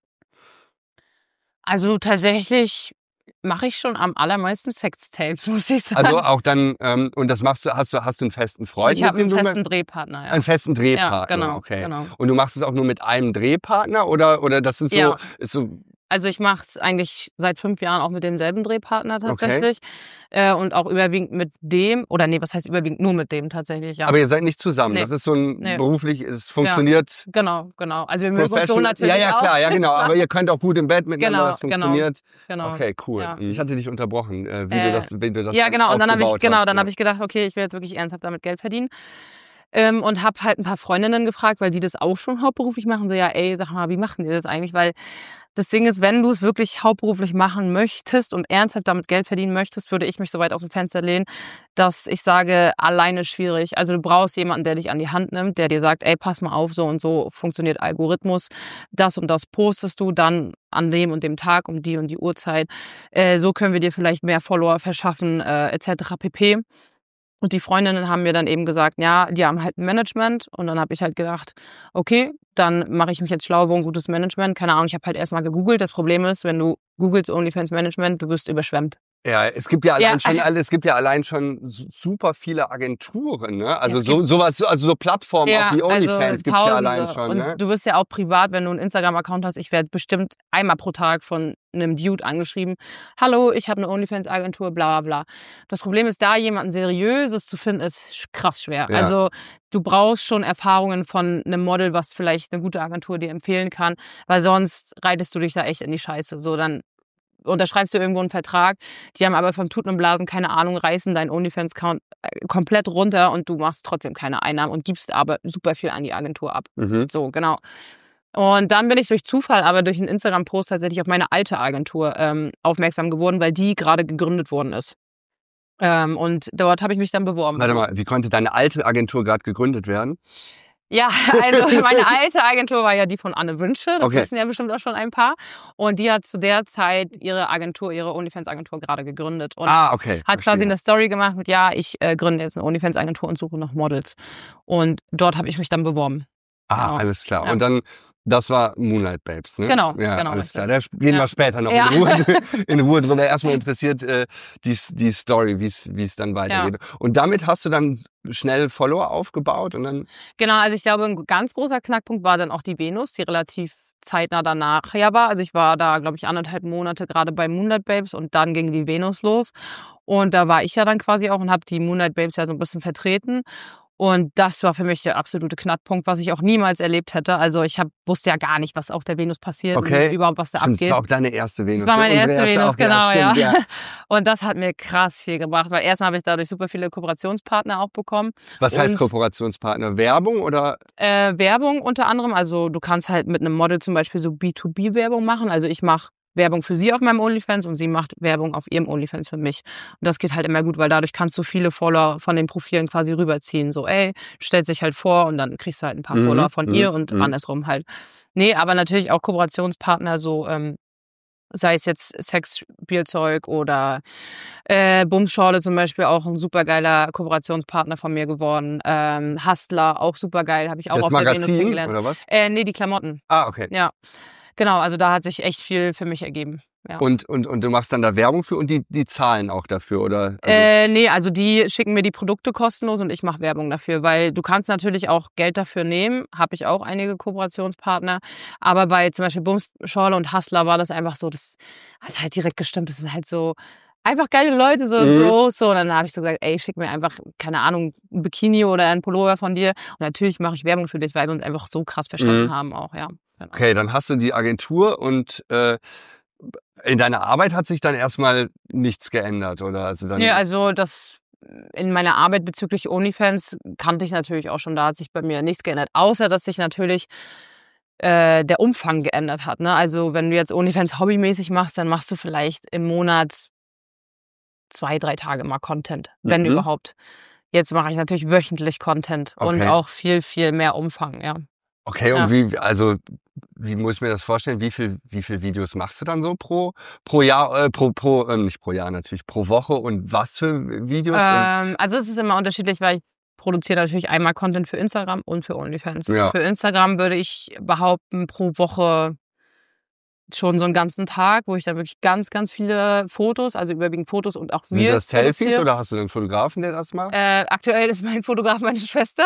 Also tatsächlich mache ich schon am allermeisten Sextapes, muss ich sagen. Also auch dann, ähm, und das machst du, hast du, hast du einen festen Freund? Ich habe einen festen Drehpartner, ja. Einen festen Drehpartner, ja, genau, okay. Genau. Und du machst es auch nur mit einem Drehpartner oder, oder das ist so, ja. ist so. Also ich mache es eigentlich seit fünf Jahren auch mit demselben Drehpartner tatsächlich. Okay. Äh, und auch überwiegend mit dem, oder nee, was heißt überwiegend nur mit dem tatsächlich, ja. Aber ihr seid nicht zusammen, nee. Das ist so ein nee. beruflich, es funktioniert. Ja. Genau, genau. Also wir mögen uns so natürlich Ja, ja, klar, auch. ja genau, aber ihr könnt auch gut im Bett miteinander, genau, das funktioniert. Genau, genau. Okay, cool. Ja. Ich hatte dich unterbrochen, wie, äh, du das, wie du das Ja, genau, und dann habe ich, genau, hast, dann ja. habe ich gedacht, okay, ich will jetzt wirklich ernsthaft damit Geld verdienen. Ähm, und habe halt ein paar Freundinnen gefragt, weil die das auch schon hauptberuflich machen. So, ja, ey, sag mal, wie machen die das eigentlich? Weil das Ding ist, wenn du es wirklich hauptberuflich machen möchtest und ernsthaft damit Geld verdienen möchtest, würde ich mich so weit aus dem Fenster lehnen, dass ich sage, alleine schwierig. Also du brauchst jemanden, der dich an die Hand nimmt, der dir sagt, ey, pass mal auf, so und so funktioniert Algorithmus. Das und das postest du dann an dem und dem Tag um die und die Uhrzeit. Äh, so können wir dir vielleicht mehr Follower verschaffen, äh, et cetera pp. Und die Freundinnen haben mir dann eben gesagt, ja, die haben halt ein Management. Und dann habe ich halt gedacht, okay, dann mache ich mich jetzt schlau, wo ein gutes Management. Keine Ahnung, ich habe halt erstmal gegoogelt. Das Problem ist, wenn du googelst OnlyFans Management, du wirst überschwemmt. Ja, es gibt ja allein Ja. schon, es gibt ja allein schon super viele Agenturen, ne? Also Es so gibt- sowas, also so Plattformen Ja, auch wie OnlyFans also gibt's ja Tausende. allein schon, Und ne? du wirst ja auch privat, wenn du einen Instagram-Account hast, ich werde bestimmt einmal pro Tag von einem Dude angeschrieben. Hallo, ich habe eine OnlyFans-Agentur, bla bla bla. Das Problem ist, da jemanden Seriöses zu finden, ist sch- krass schwer. Ja. Also du brauchst schon Erfahrungen von einem Model, was vielleicht eine gute Agentur dir empfehlen kann, weil sonst reitest du dich da echt in die Scheiße. So, dann unterschreibst du irgendwo einen Vertrag, die haben aber vom Tuten und Blasen keine Ahnung, reißen deinen OnlyFans-Account äh, komplett runter und du machst trotzdem keine Einnahmen und gibst aber super viel an die Agentur ab. Mhm. So, genau. Und dann bin ich durch Zufall, aber durch einen Instagram-Post tatsächlich auf meine alte Agentur ähm, aufmerksam geworden, weil die gerade gegründet worden ist. Ähm, und dort habe ich mich dann beworben. Warte mal, wie konnte deine alte Agentur gerade gegründet werden? Ja, also meine alte Agentur war ja die von Anne Wünsche, das Okay. wissen ja bestimmt auch schon ein paar. Und die hat zu der Zeit ihre Agentur, ihre OnlyFans-Agentur gerade gegründet. Und Ah, okay. hat quasi verstehe. eine Story gemacht mit, ja, ich äh, gründe jetzt eine OnlyFans-Agentur und suche noch Models. Und dort habe ich mich dann beworben. Ah, Genau. alles klar. Ja. Und dann, das war Moonlight Babes, ne? Genau, ja, genau, alles richtig. klar. Da gehen Ja. wir später noch Ja. in, Ruhe, in Ruhe drüber. Erstmal interessiert äh, die, die Story, wie es dann weitergeht. Und damit hast du dann schnell Follower aufgebaut und dann... Genau, also ich glaube, ein ganz großer Knackpunkt war dann auch die Venus, die relativ zeitnah danach ja war. Also ich war da, glaube ich, anderthalb Monate gerade bei Moonlight Babes und dann ging die Venus los. Und da war ich ja dann quasi auch und habe die Moonlight Babes ja so ein bisschen vertreten. Und das war für mich der absolute Knackpunkt, was ich auch niemals erlebt hätte. Also ich hab, wusste ja gar nicht, was auf der Venus passiert Okay. und überhaupt, was da Stimmt, das abgeht. war auch deine erste Venus. Das war meine Unsere erste Venus, auch, genau, ja. stimmt, ja. Und das hat mir krass viel gebracht, weil erstmal habe ich dadurch super viele Kooperationspartner auch bekommen. Was heißt Und- Kooperationspartner? Werbung oder? Äh, Werbung unter anderem, also du kannst halt mit einem Model zum Beispiel so B zwei B Werbung machen. Also ich mache Werbung für sie auf meinem OnlyFans und sie macht Werbung auf ihrem OnlyFans für mich. Und das geht halt immer gut, weil dadurch kannst du viele Follower von den Profilen quasi rüberziehen. So, ey, stellt sich halt vor und dann kriegst du halt ein paar Mhm, Follower von mhm, ihr und mhm. andersrum halt. Nee, aber natürlich auch Kooperationspartner, so ähm, sei es jetzt Sexspielzeug oder äh, Bumsschorle zum Beispiel, auch ein supergeiler Kooperationspartner von mir geworden. Ähm, Hustler, auch supergeil, habe ich auch Das auf der Venus Magazin kennengelernt. oder was? Äh, nee, die Klamotten. Ah, okay. Ja, genau, also da hat sich echt viel für mich ergeben. Ja. Und, und, und du machst dann da Werbung für und die, die zahlen auch dafür, oder? Also, Äh, nee, also die schicken mir die Produkte kostenlos und ich mache Werbung dafür, weil du kannst natürlich auch Geld dafür nehmen, habe ich auch einige Kooperationspartner, aber bei zum Beispiel Bumsschorle und Hustler war das einfach so, das hat halt direkt gestimmt, das sind halt so einfach geile Leute, so Mhm. Bros, so, und dann habe ich so gesagt, ey, schick mir einfach, keine Ahnung, ein Bikini oder ein Pullover von dir und natürlich mache ich Werbung für dich, weil wir uns einfach so krass verstanden Mhm. haben auch, ja. Genau. okay, dann hast du die Agentur und äh, in deiner Arbeit hat sich dann erstmal nichts geändert, oder? Also dann, Nee, also das in meiner Arbeit bezüglich OnlyFans kannte ich natürlich auch schon, da hat sich bei mir nichts geändert, außer dass sich natürlich äh, der Umfang geändert hat. Ne? Also wenn du jetzt OnlyFans hobbymäßig machst, dann machst du vielleicht im Monat zwei, drei Tage mal Content, wenn Mhm. überhaupt. Jetzt mache ich natürlich wöchentlich Content und Okay. auch viel, viel mehr Umfang, ja. okay, Ja. und wie, also, wie muss ich mir das vorstellen? Wie viel, wie viel Videos machst du dann so pro, pro Jahr, äh, pro, pro, ähm, nicht pro Jahr natürlich, pro Woche und was für Videos? Ähm, also es ist immer unterschiedlich, weil ich produziere natürlich einmal Content für Instagram und für OnlyFans. Ja. Für Instagram würde ich behaupten, pro Woche schon so einen ganzen Tag, wo ich dann wirklich ganz, ganz viele Fotos, also überwiegend Fotos und auch Sind Reels das Selfies produziere. oder hast du einen Fotografen, der das macht? Äh, aktuell ist mein Fotograf meine Schwester.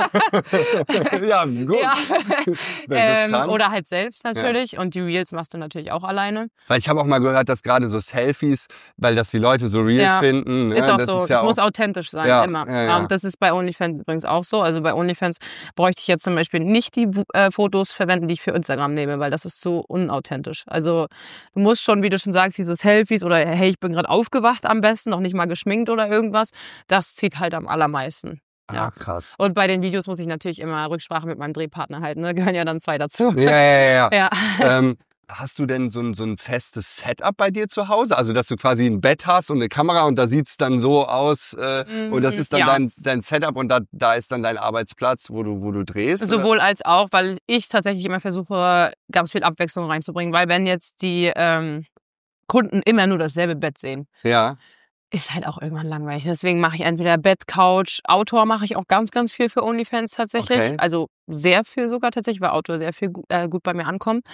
ja, gut. Ja. Wenn sie es ähm, kann. oder halt selbst natürlich. Und die Reels machst du natürlich auch alleine. Weil ich habe auch mal gehört, dass gerade so Selfies, weil das die Leute so real Ja. finden. Ne? Ist auch das so. ist ja Es auch, muss authentisch sein, Ja, immer. ja, ja. Und das ist bei OnlyFans übrigens auch so. Also bei OnlyFans bräuchte ich jetzt zum Beispiel nicht die äh, Fotos verwenden, die ich für Instagram nehme, weil das ist so unauthentisch. Also du musst schon, wie du schon sagst, diese Selfies oder hey, ich bin gerade aufgewacht am besten, noch nicht mal geschminkt oder irgendwas, das zieht halt am allermeisten. Ja. Ah, krass. Und bei den Videos muss ich natürlich immer Rücksprache mit meinem Drehpartner halten, ne? Gehören ja dann zwei dazu. Ja, ja, ja. ja. Ja. ähm, hast du denn so ein, so ein festes Setup bei dir zu Hause? Also, dass du quasi ein Bett hast und eine Kamera und da sieht's dann so aus äh, Mhm, und das ist dann ja. dein, dein Setup und da, da ist dann dein Arbeitsplatz, wo du, wo du drehst? oder? Sowohl als auch, weil ich tatsächlich immer versuche, ganz viel Abwechslung reinzubringen. Weil wenn jetzt die ähm, Kunden immer nur dasselbe Bett sehen, Ja. ist halt auch irgendwann langweilig. Deswegen mache ich entweder Bett, Couch, Outdoor mache ich auch ganz, ganz viel für OnlyFans tatsächlich. Okay. Also sehr viel sogar tatsächlich, weil Outdoor sehr viel gu- äh, gut bei mir ankommt.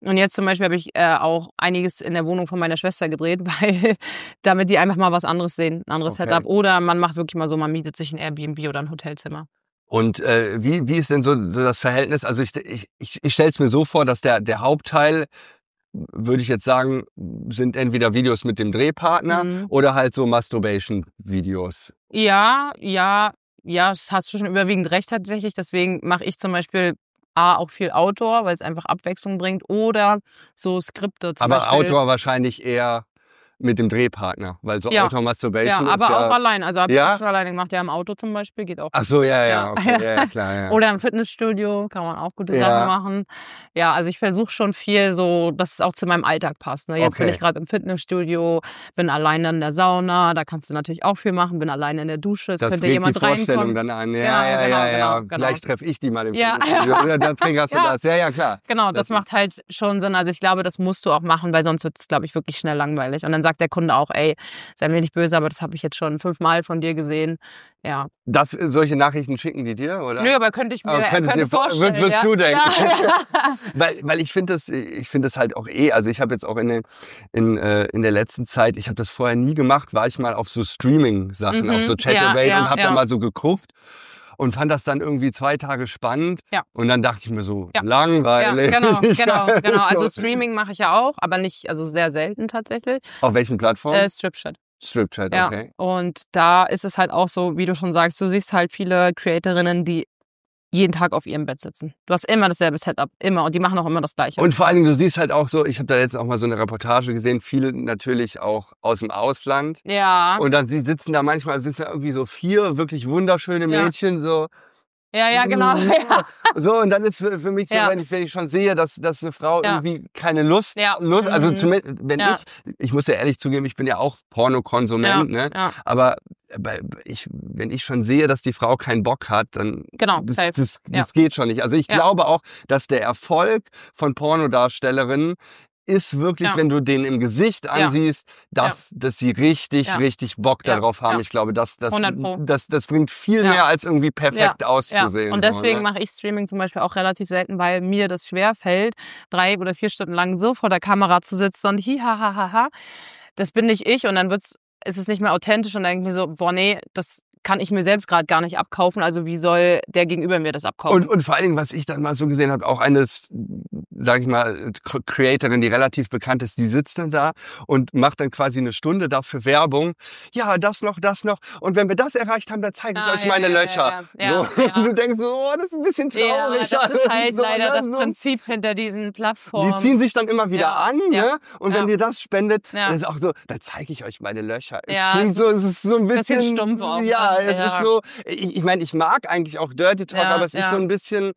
Und jetzt zum Beispiel habe ich äh, auch einiges in der Wohnung von meiner Schwester gedreht, weil damit die einfach mal was anderes sehen, ein anderes Okay. Setup. Oder man macht wirklich mal so, man mietet sich ein Airbnb oder ein Hotelzimmer. Und äh, wie, wie ist denn so, so das Verhältnis? Also ich, ich, ich, ich stelle es mir so vor, dass der, der Hauptteil, würde ich jetzt sagen, sind entweder Videos mit dem Drehpartner Mhm. oder halt so Masturbation-Videos. Ja, ja, ja, das hast du schon überwiegend recht tatsächlich. Deswegen mache ich zum Beispiel A, auch viel Outdoor, weil es einfach Abwechslung bringt. Oder so Skripte zum Aber Beispiel. Outdoor wahrscheinlich eher mit dem Drehpartner, weil so Ja. Outdoor-Masturbation Ja, ist aber ja... auch allein. Also habe Ja? ich schon alleine gemacht. Ja, im Auto zum Beispiel geht auch. Ach so, ja, ja, Ja. okay, ja, ja, klar, ja. Oder im Fitnessstudio kann man auch gute Ja. Sachen machen. Ja, also ich versuche schon viel so, dass es auch zu meinem Alltag passt. Ne? Jetzt bin Okay. ich gerade im Fitnessstudio, bin alleine in der Sauna, da kannst du natürlich auch viel machen, bin alleine in der Dusche, es Das könnte regt jemand die Vorstellung reinkommen. dann an. Ja, Genau, ja, genau, ja, ja. genau, genau. Vielleicht treffe ich die mal im Ja. Fitnessstudio. Ja, dann triggerst du Ja. das. Ja, ja, klar. Genau, Das das, macht halt schon Sinn. Also ich glaube, das musst du auch machen, weil sonst wird es, glaube ich, wirklich schnell langweilig. Und dann sagt der Kunde auch, ey, sei mir nicht böse, aber das habe ich jetzt schon fünfmal von dir gesehen. Ja. Das, solche Nachrichten schicken die dir, oder? Nö, aber könnte ich mir Aber könntest könnte dir vor- vorstellen. würd- würdest ja. du denken? Ja. Weil, weil ich finde das, ich finde das halt auch eh, also ich habe jetzt auch in, den, in, äh, in der letzten Zeit, ich habe das vorher nie gemacht, war ich mal auf so Streaming-Sachen, Mhm, auf so ja, Chaturbate ja, und habe ja. da mal so geguckt und fand das dann irgendwie zwei Tage spannend. Ja. Und dann dachte ich mir so, Ja. Ja, langweilig. genau, genau, genau. Also So. Streaming mache ich ja auch, aber nicht, also sehr selten tatsächlich. Auf welchen Plattformen? Äh, Stripchat. Stripchat, Ja. okay. Und da ist es halt auch so, wie du schon sagst, du siehst halt viele Creatorinnen, die jeden Tag auf ihrem Bett sitzen. Du hast immer dasselbe Setup, immer. Und die machen auch immer das Gleiche. Und vor allen Dingen, du siehst halt auch so, ich habe da jetzt auch mal so eine Reportage gesehen, viele natürlich auch aus dem Ausland. ja, Und dann sie sitzen da manchmal, sitzen da irgendwie so vier wirklich wunderschöne Ja. Mädchen, so. ja, ja, genau. Ja. So, und dann ist für, für mich so, Ja. wenn, ich, wenn ich schon sehe, dass, dass eine Frau Ja. irgendwie keine Lust, Ja. Lust, also Mhm. zumindest, wenn Ja. ich, ich muss ja ehrlich zugeben, ich bin ja auch Pornokonsument, Ja, ne? ja. Aber aber ich, wenn ich schon sehe, dass die Frau keinen Bock hat, dann Genau, das, safe. das, Ja. das geht schon nicht. Also ich Ja. glaube auch, dass der Erfolg von Pornodarstellerinnen ist wirklich, Ja. wenn du den im Gesicht ansiehst, dass, dass sie richtig, Ja. richtig Bock Ja. darauf haben. Ja. Ich glaube, das, das, hundert Pro. das, das bringt viel Ja. mehr, als irgendwie perfekt Ja. auszusehen. Und so, deswegen ne? mache ich Streaming zum Beispiel auch relativ selten, weil mir das schwer fällt, drei oder vier Stunden lang so vor der Kamera zu sitzen und hi, ha, ha, ha, ha. Das bin nicht ich und dann wird's, ist es nicht mehr authentisch und dann denke ich mir so, boah, nee, das kann ich mir selbst gerade gar nicht abkaufen, also wie soll der Gegenüber mir das abkaufen? Und, und vor allen Dingen, was ich dann mal so gesehen habe, auch eine, sag ich mal, Creatorin, die relativ bekannt ist, die sitzt dann da und macht dann quasi eine Stunde dafür Werbung. Ja, das noch, das noch. Und wenn wir das erreicht haben, dann zeige ich Ah, euch ja, meine ja, Löcher. ja, ja. so. Ja, ja. Du denkst so, oh, das ist ein bisschen traurig. Ja, das ist halt so, leider ne, das so. Prinzip hinter diesen Plattformen. Die ziehen sich dann immer wieder Ja, an, ja, ne? Und wenn ja. dir das spendet, Ja. dann ist auch so, dann zeige ich euch meine Löcher. Es Ja, klingt es so, ist es ist so ein bisschen, bisschen stumpf auch, ja, ne? es Ja. ist so, ich, ich meine, ich mag eigentlich auch Dirty Talk, Ja, aber es ist ja. so ein bisschen,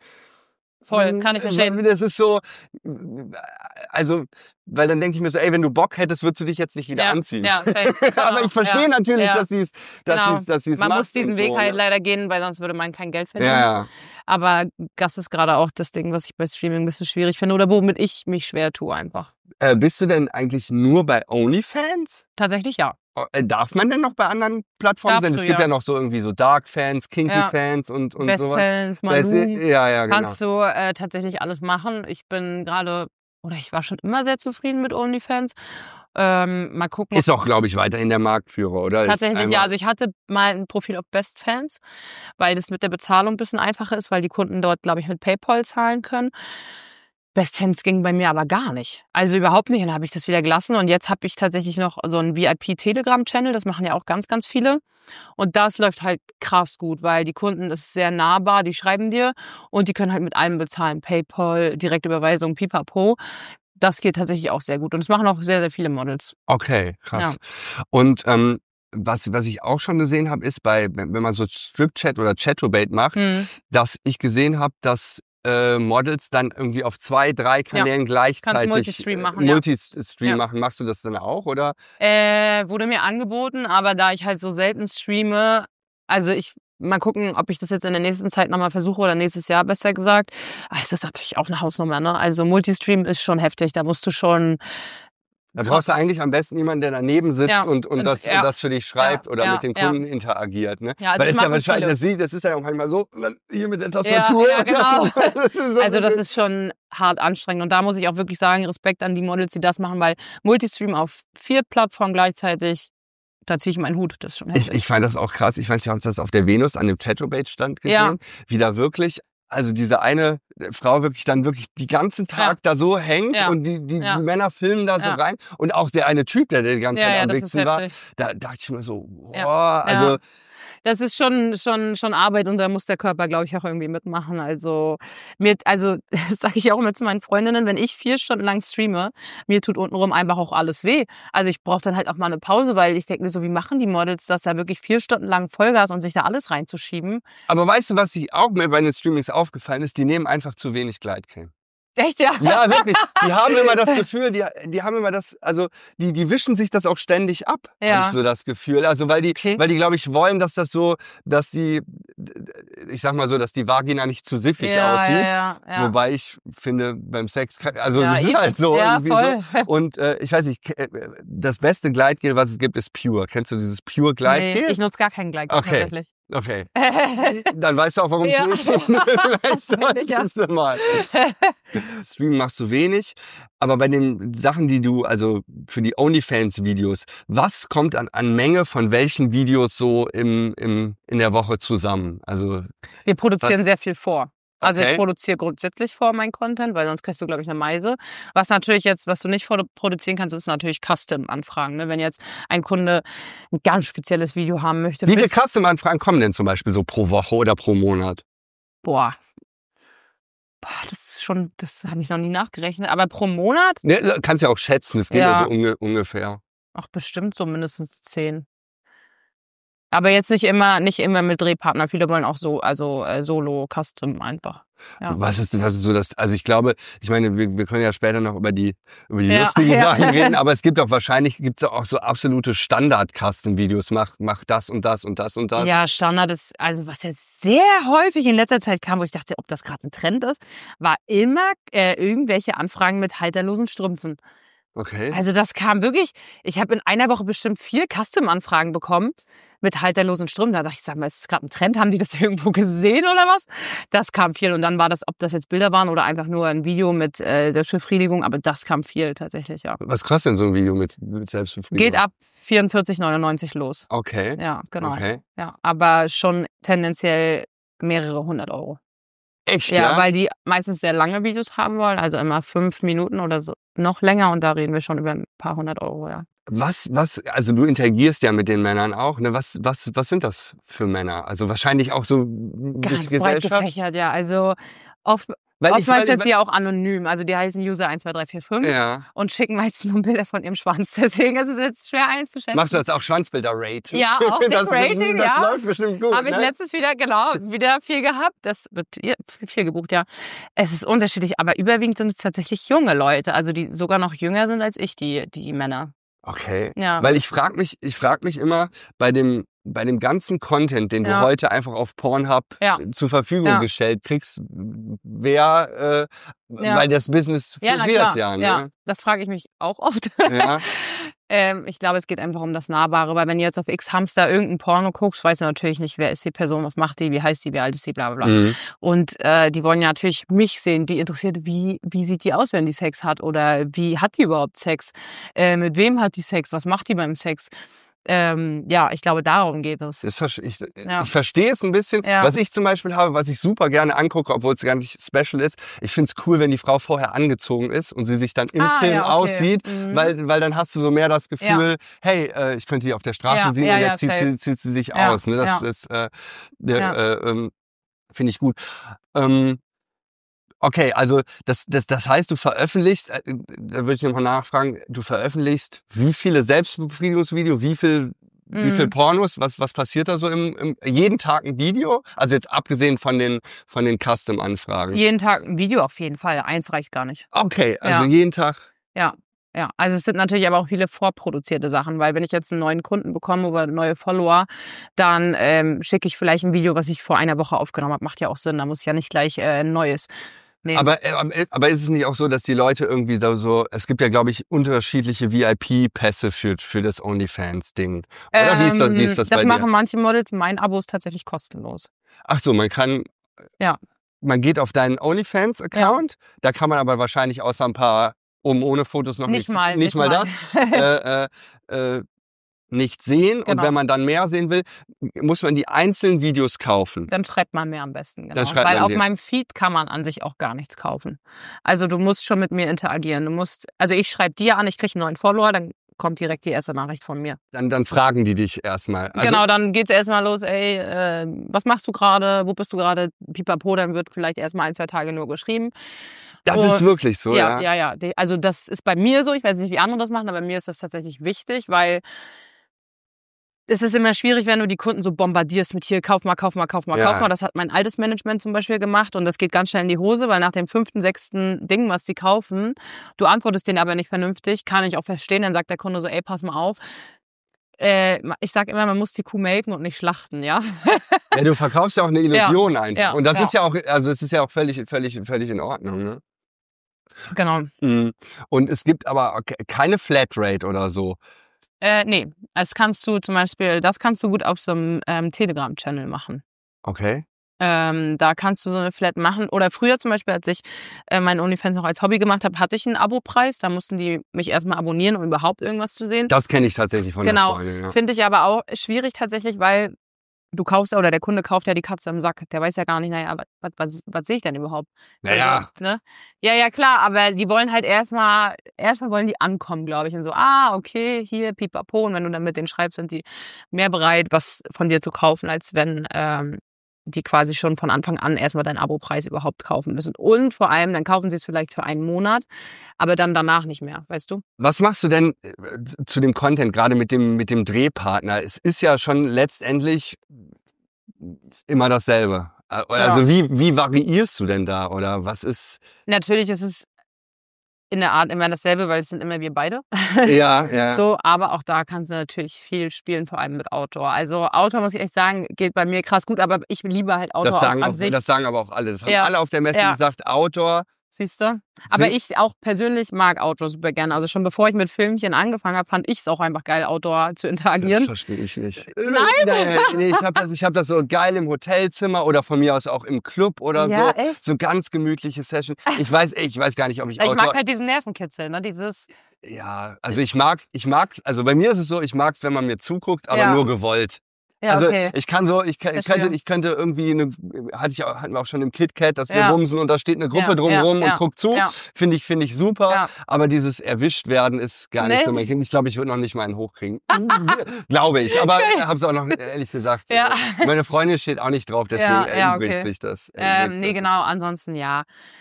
Voll, kann ich verstehen. das ist so, also, weil dann denke ich mir so, ey, wenn du Bock hättest, würdest du dich jetzt nicht wieder Ja, anziehen. ja, safe, Aber genau, ich verstehe ja, natürlich, ja. dass sie es, dass Genau. sie es, dass sie es Man macht muss diesen und Weg so, halt ne? leider gehen, weil sonst würde man kein Geld verdienen. Ja, ja. Aber das ist gerade auch das Ding, was ich bei Streaming ein bisschen schwierig finde oder womit ich mich schwer tue einfach. Äh, bist du denn eigentlich nur bei OnlyFans? Tatsächlich ja. Äh, Darf man denn noch bei anderen Plattformen Darfst sein? du, Es gibt ja. ja noch so irgendwie so Dark-Fans, Ja. Kinky-Fans und, und sowas. Bestfans, Best- Malou, Ja, ja, genau. kannst du äh, tatsächlich alles machen. Ich bin gerade, oder ich war schon immer sehr zufrieden mit OnlyFans. Ähm, mal gucken. Ist auch, glaube ich, weiterhin der Marktführer, oder? Ist Tatsächlich, einmal- ja. Also ich hatte mal ein Profil auf Bestfans, weil das mit der Bezahlung ein bisschen einfacher ist, weil die Kunden dort, glaube ich, mit PayPal zahlen können. Bestfans ging bei mir aber gar nicht. Also überhaupt nicht. Und dann habe ich das wieder gelassen. Und jetzt habe ich tatsächlich noch so einen V I P-Telegram-Channel. Das machen ja auch ganz, ganz viele. Und das läuft halt krass gut, weil die Kunden, das ist sehr nahbar. Die schreiben dir und die können halt mit allem bezahlen. PayPal, Direktüberweisung, Pipapo. Das geht tatsächlich auch sehr gut. Und das machen auch sehr, sehr viele Models. Okay, krass. Und ähm, was, was ich auch schon gesehen habe, ist bei, wenn wenn man so Strip-Chat oder Chaturbate macht, Hm. dass ich gesehen habe, dass äh, Models dann irgendwie auf zwei, drei Kanälen gleichzeitig Multistream äh, machen, ja. Multistream Ja. machen. Machst du das dann auch, oder? Äh, wurde mir angeboten, aber da ich halt so selten streame, also ich mal gucken, ob ich das jetzt in der nächsten Zeit nochmal versuche oder nächstes Jahr besser gesagt. Aber es ist natürlich auch eine Hausnummer, ne? Also Multistream ist schon heftig, da musst du schon Da brauchst du eigentlich am besten jemanden, der daneben sitzt Ja. und, und, Und- das, ja. und das für dich schreibt Ja, oder ja, mit den ja. Kunden interagiert. Ne? Ja, also Weil das das, ist ja machen wahrscheinlich, viele. das, sieht, das ist ja auch manchmal so, hier mit der Tastatur. Ja, ja, genau. Das ist so Also das ein ist schon hart anstrengend. Und da muss ich auch wirklich sagen, Respekt an die Models, die das machen, weil Multistream auf vier Plattformen gleichzeitig, da ziehe ich meinen Hut. Das ist schon Ich, heftig. ich fand das auch krass. Ich weiß, wir haben das auf der Venus an dem Tattoo-Bait-Stand gesehen, Ja. wie da wirklich, also diese eine Frau wirklich dann wirklich den ganzen Tag Ja. da so hängt Ja. und die, die, Ja. die Männer filmen da so Ja. rein. Und auch der eine Typ, der die ganze Ja, Zeit ja, am das ist Wichsen war, heftig. da dachte ich mir so, boah, Ja. also Ja. Das ist schon, schon, schon Arbeit und da muss der Körper, glaube ich, auch irgendwie mitmachen. Also, mir, also, das sage ich auch immer zu meinen Freundinnen, wenn ich vier Stunden lang streame, mir tut untenrum einfach auch alles weh. Also, ich brauche dann halt auch mal eine Pause, weil ich denke mir so, wie machen die Models das da wirklich vier Stunden lang Vollgas und sich da alles reinzuschieben? aber weißt du, was ich auch mir bei den Streamings aufgefallen ist? Die nehmen einfach zu wenig Gleitcreme. Echt, ja? Ja, wirklich. Die haben immer das Gefühl, die, die haben immer das, also die, die wischen sich das auch ständig ab, Ja. habe ich so das Gefühl. Also weil die, Okay. weil die, glaube ich, wollen, dass das so, dass die, ich sag mal so, dass die Vagina nicht zu siffig ja, aussieht. ja, ja, ja. Wobei ich finde, beim Sex, kann- also Ja, es ist eben. halt so Ja, irgendwie voll. so. Und äh, ich weiß nicht, ke- äh, das beste Gleitgel, was es gibt, ist Pure. Kennst du dieses Pure Nee, Gleitgel? ich nutze gar keinen Gleitgel Okay. tatsächlich. Okay. Dann weißt du auch, warum Ja. es nicht Vielleicht Ja. solltest du mal. Streamen machst du wenig, aber bei den Sachen, die du, also für die OnlyFans-Videos, was kommt an, an Menge von welchen Videos so im, im, in der Woche zusammen? Also, Wir produzieren Was? sehr viel vor. Also Okay. ich produziere grundsätzlich vor meinen Content, weil sonst kriegst du, glaube ich, eine Meise. Was natürlich jetzt, was du nicht vor- produzieren kannst, ist natürlich Custom-Anfragen. Ne? Wenn jetzt ein Kunde ein ganz spezielles Video haben möchte. wie viele mit- Custom-Anfragen kommen denn zum Beispiel so pro Woche oder pro Monat? Boah. Boah, das ist schon, das habe ich noch nie nachgerechnet. Aber pro Monat? Ne, kannst ja auch schätzen, das geht Ja. nur so unge ungefähr. Ach, bestimmt so mindestens zehn. Aber jetzt nicht immer, nicht immer mit Drehpartner. Viele wollen auch so, also äh, Solo, Custom einfach. Ja. Was ist, was ist so das, also ich glaube, ich meine, wir, wir können ja später noch über die, über die Ja, lustigen ja. Sachen reden, aber es gibt auch wahrscheinlich, gibt es auch so absolute Standard-Custom-Videos, mach, mach das und das und das und das. Ja, Standard ist, also was jetzt sehr häufig in letzter Zeit kam, wo ich dachte, ob das gerade ein Trend ist, war immer äh, irgendwelche Anfragen mit halterlosen Strümpfen. Okay. Also das kam wirklich, ich habe in einer Woche bestimmt vier Custom-Anfragen bekommen mit halterlosen Strümpfen. Da dachte ich, sag mal, ist das gerade ein Trend? Haben die das irgendwo gesehen oder was? Das kam viel und dann war das, ob das jetzt Bilder waren oder einfach nur ein Video mit äh, Selbstbefriedigung, aber das kam viel tatsächlich, ja. Was kostet denn so ein Video mit, mit Selbstbefriedigung? Geht ab vierundvierzig neunundneunzig los. Okay. Ja, genau. Okay. Ja, aber schon tendenziell mehrere hundert Euro. Echt, Ja, ja? weil die meistens sehr lange Videos haben wollen, also immer fünf Minuten oder so, noch länger und da reden wir schon über ein paar hundert Euro, ja. Was, was, also du interagierst ja mit den Männern auch, ne? Was, was, was sind das für Männer? Also wahrscheinlich auch so Ganz durch breit Gesellschaft? gefächert, ja. Also oft, Weil ich, oftmals weil, sind sie ja auch anonym, also die heißen User eins zwei drei vier fünf ja. und schicken meistens nur Bilder von ihrem Schwanz, deswegen ist es jetzt schwer einzuschätzen. Machst du das auch Schwanzbilder-Rating? Ja, auch Dick das, Rating, das ja. läuft bestimmt gut, Habe ich ne? letztes wieder, genau, wieder viel gehabt. Das wird ja, viel gebucht, ja. Es ist unterschiedlich, aber überwiegend sind es tatsächlich junge Leute, also die sogar noch jünger sind als ich, die, die Männer. Okay. Ja. Weil ich frage mich, ich frage mich immer bei dem, bei dem ganzen Content, den Ja. du heute einfach auf Pornhub Ja. zur Verfügung Ja. gestellt kriegst, wer, äh, Ja. weil das Business Ja, na floriert klar. ja, ne? Ja, das frage ich mich auch oft. Ja. ähm, ich glaube, es geht einfach um das Nahbare, weil wenn du jetzt auf X-Hamster irgendein Porno guckst, weißt du natürlich nicht, wer ist die Person, was macht die, wie heißt die, wie alt ist die, bla bla bla. Mhm. Und äh, die wollen ja natürlich mich sehen, die interessiert, wie, wie sieht die aus, wenn die Sex hat oder wie hat die überhaupt Sex, äh, mit wem hat die Sex, was macht die beim Sex. Ähm, ja, ich glaube, darum geht es. Das ver- ich, Ja. ich verstehe es ein bisschen. Ja. Was ich zum Beispiel habe, was ich super gerne angucke, obwohl es gar nicht special ist, ich finde es cool, wenn die Frau vorher angezogen ist und sie sich dann im Ah, Film ja, okay. aussieht, Mhm. weil, weil dann hast du so mehr das Gefühl, hey, äh, ich könnte sie auf der Straße Ja, sehen ja, und ja, jetzt zieht, safe. sie, zieht sie sich Ja, aus. Ne? Das ja. ist, äh, der, Ja. äh, ähm, finde ich gut. Ähm, Okay, also das, das, das heißt, du veröffentlichst, äh, da würde ich nochmal nachfragen, du veröffentlichst wie viele Selbstbefriedigungsvideos, wie viel, wie viel Mhm. Pornos, was, was passiert da so im, im, jeden Tag ein Video? Also jetzt abgesehen von den, von den Custom-Anfragen. Jeden Tag ein Video auf jeden Fall, eins reicht gar nicht. Okay, also Ja. jeden Tag. Ja, ja. Also es sind natürlich aber auch viele vorproduzierte Sachen, weil wenn ich jetzt einen neuen Kunden bekomme oder neue Follower, dann ähm, schicke ich vielleicht ein Video, was ich vor einer Woche aufgenommen habe. Macht ja auch Sinn, da muss ich ja nicht gleich äh, ein neues. Nee. Aber, äh, aber ist es nicht auch so, dass die Leute irgendwie so, so es gibt ja, glaube ich, unterschiedliche V I P-Pässe für, für das OnlyFans-Ding. Oder ähm, wie ist das, wie ist das, das bei machen dir? manche Models. Mein Abo ist tatsächlich kostenlos. Ach so, man kann, Ja. man geht auf deinen OnlyFans-Account, ja. Da kann man aber wahrscheinlich außer ein paar oben ohne Fotos noch nicht nichts, mal, nicht, nicht mal, mal das, äh, äh, äh, nicht sehen. Genau. Und wenn man dann mehr sehen will, muss man die einzelnen Videos kaufen. Dann schreibt man mehr am besten, genau. Dann schreibt Weil man auf mehr. meinem Feed kann man an sich auch gar nichts kaufen. Also du musst schon mit mir interagieren. Du musst, also ich schreibe dir an, ich kriege einen neuen Follower, dann kommt direkt die erste Nachricht von mir. Dann, dann fragen die dich erstmal. Also, genau, dann geht's erstmal los, ey, äh, was machst du gerade, wo bist du gerade, pipapo, dann wird vielleicht erstmal ein, zwei Tage nur geschrieben. Das Und, ist wirklich so, ja? Ja, ja, ja. Also das ist bei mir so, ich weiß nicht, wie andere das machen, aber bei mir ist das tatsächlich wichtig, weil es ist immer schwierig, wenn du die Kunden so bombardierst mit hier, kauf mal, kauf mal, kauf mal, Ja. kauf mal. Das hat mein altes Management zum Beispiel gemacht und das geht ganz schnell in die Hose, weil nach dem fünften, sechsten Ding, was die kaufen, du antwortest denen aber nicht vernünftig, kann ich auch verstehen, dann sagt der Kunde so, ey, pass mal auf. Äh, ich sag immer, man muss die Kuh melken und nicht schlachten, ja. Ja, du verkaufst ja auch eine Illusion ja. einfach. Ja. Und das ja. ist ja auch, also es ist ja auch völlig, völlig, völlig in Ordnung, ne? Genau. Und es gibt aber keine Flatrate oder so. Äh, nee, das kannst du zum Beispiel, das kannst du gut auf so einem ähm, Telegram-Channel machen. Okay. Ähm, da kannst du so eine Flat machen. Oder früher zum Beispiel, als ich äh, mein OnlyFans noch als Hobby gemacht habe, hatte ich einen Abo-Preis. Da mussten die mich erstmal abonnieren, um überhaupt irgendwas zu sehen. Das kenne ich tatsächlich von genau. der Freundin. Ja. Finde ich aber auch schwierig tatsächlich, weil du kaufst ja, oder der Kunde kauft ja die Katze im Sack. Der weiß ja gar nicht, naja, was, was, was sehe ich denn überhaupt? Naja. Also, ne? Ja, ja, klar, aber die wollen halt erstmal, erstmal wollen die ankommen, glaube ich. Und so, ah, okay, hier, pipapo. Und wenn du dann mit denen schreibst, sind die mehr bereit, was von dir zu kaufen, als wenn ähm, die quasi schon von Anfang an erstmal deinen Abo-Preis überhaupt kaufen müssen. Und vor allem, dann kaufen sie es vielleicht für einen Monat, aber dann danach nicht mehr, weißt du? Was machst du denn zu dem Content, gerade mit dem, mit dem Drehpartner? Es ist ja schon letztendlich immer dasselbe. Also ja. wie, wie variierst du denn da? Oder was ist? Natürlich ist es in der Art immer dasselbe, weil es sind immer wir beide. Ja, ja. So, aber auch da kannst du natürlich viel spielen, vor allem mit Outdoor. Also Outdoor, muss ich echt sagen, geht bei mir krass gut, aber ich liebe halt Outdoor das sagen auch an auch, sich. Das sagen aber auch alle. Das haben ja. alle auf der Messe ja. gesagt, Outdoor. Siehst du? Aber ich auch persönlich mag Outdoor super gerne. Also schon bevor ich mit Filmchen angefangen habe, fand ich es auch einfach geil, Outdoor zu interagieren. Das verstehe ich nicht. Nein! Nein, nee, ich habe das, ich hab das so geil im Hotelzimmer oder von mir aus auch im Club oder ja, so. Echt? So ganz gemütliche Session. Ich weiß, ich weiß gar nicht, ob ich Outdoor... Ich mag halt diesen Nervenkitzel, ne? Dieses... Ja, also ich mag, ich mag, also bei mir ist es so, ich mag es, wenn man mir zuguckt, aber ja. nur gewollt. Ja, also okay. ich kann so, ich, ich könnte, ich könnte irgendwie, eine, hatte ich auch, hatten wir auch schon im KitKat, dass wir ja. bumsen und da steht eine Gruppe ja, drumherum ja, und guckt zu. Ja. Finde ich, finde ich super. Ja. Aber dieses erwischt werden ist gar nee. nicht so mein Kind. Ich glaube, ich würde noch nicht mal einen hochkriegen. Glaube ich. Aber okay. habe es auch noch ehrlich gesagt. Ja. Meine Freundin steht auch nicht drauf, deswegen ja, ja, erübrigt okay. sich das. Ähm, nee, genau. Ansonsten ja.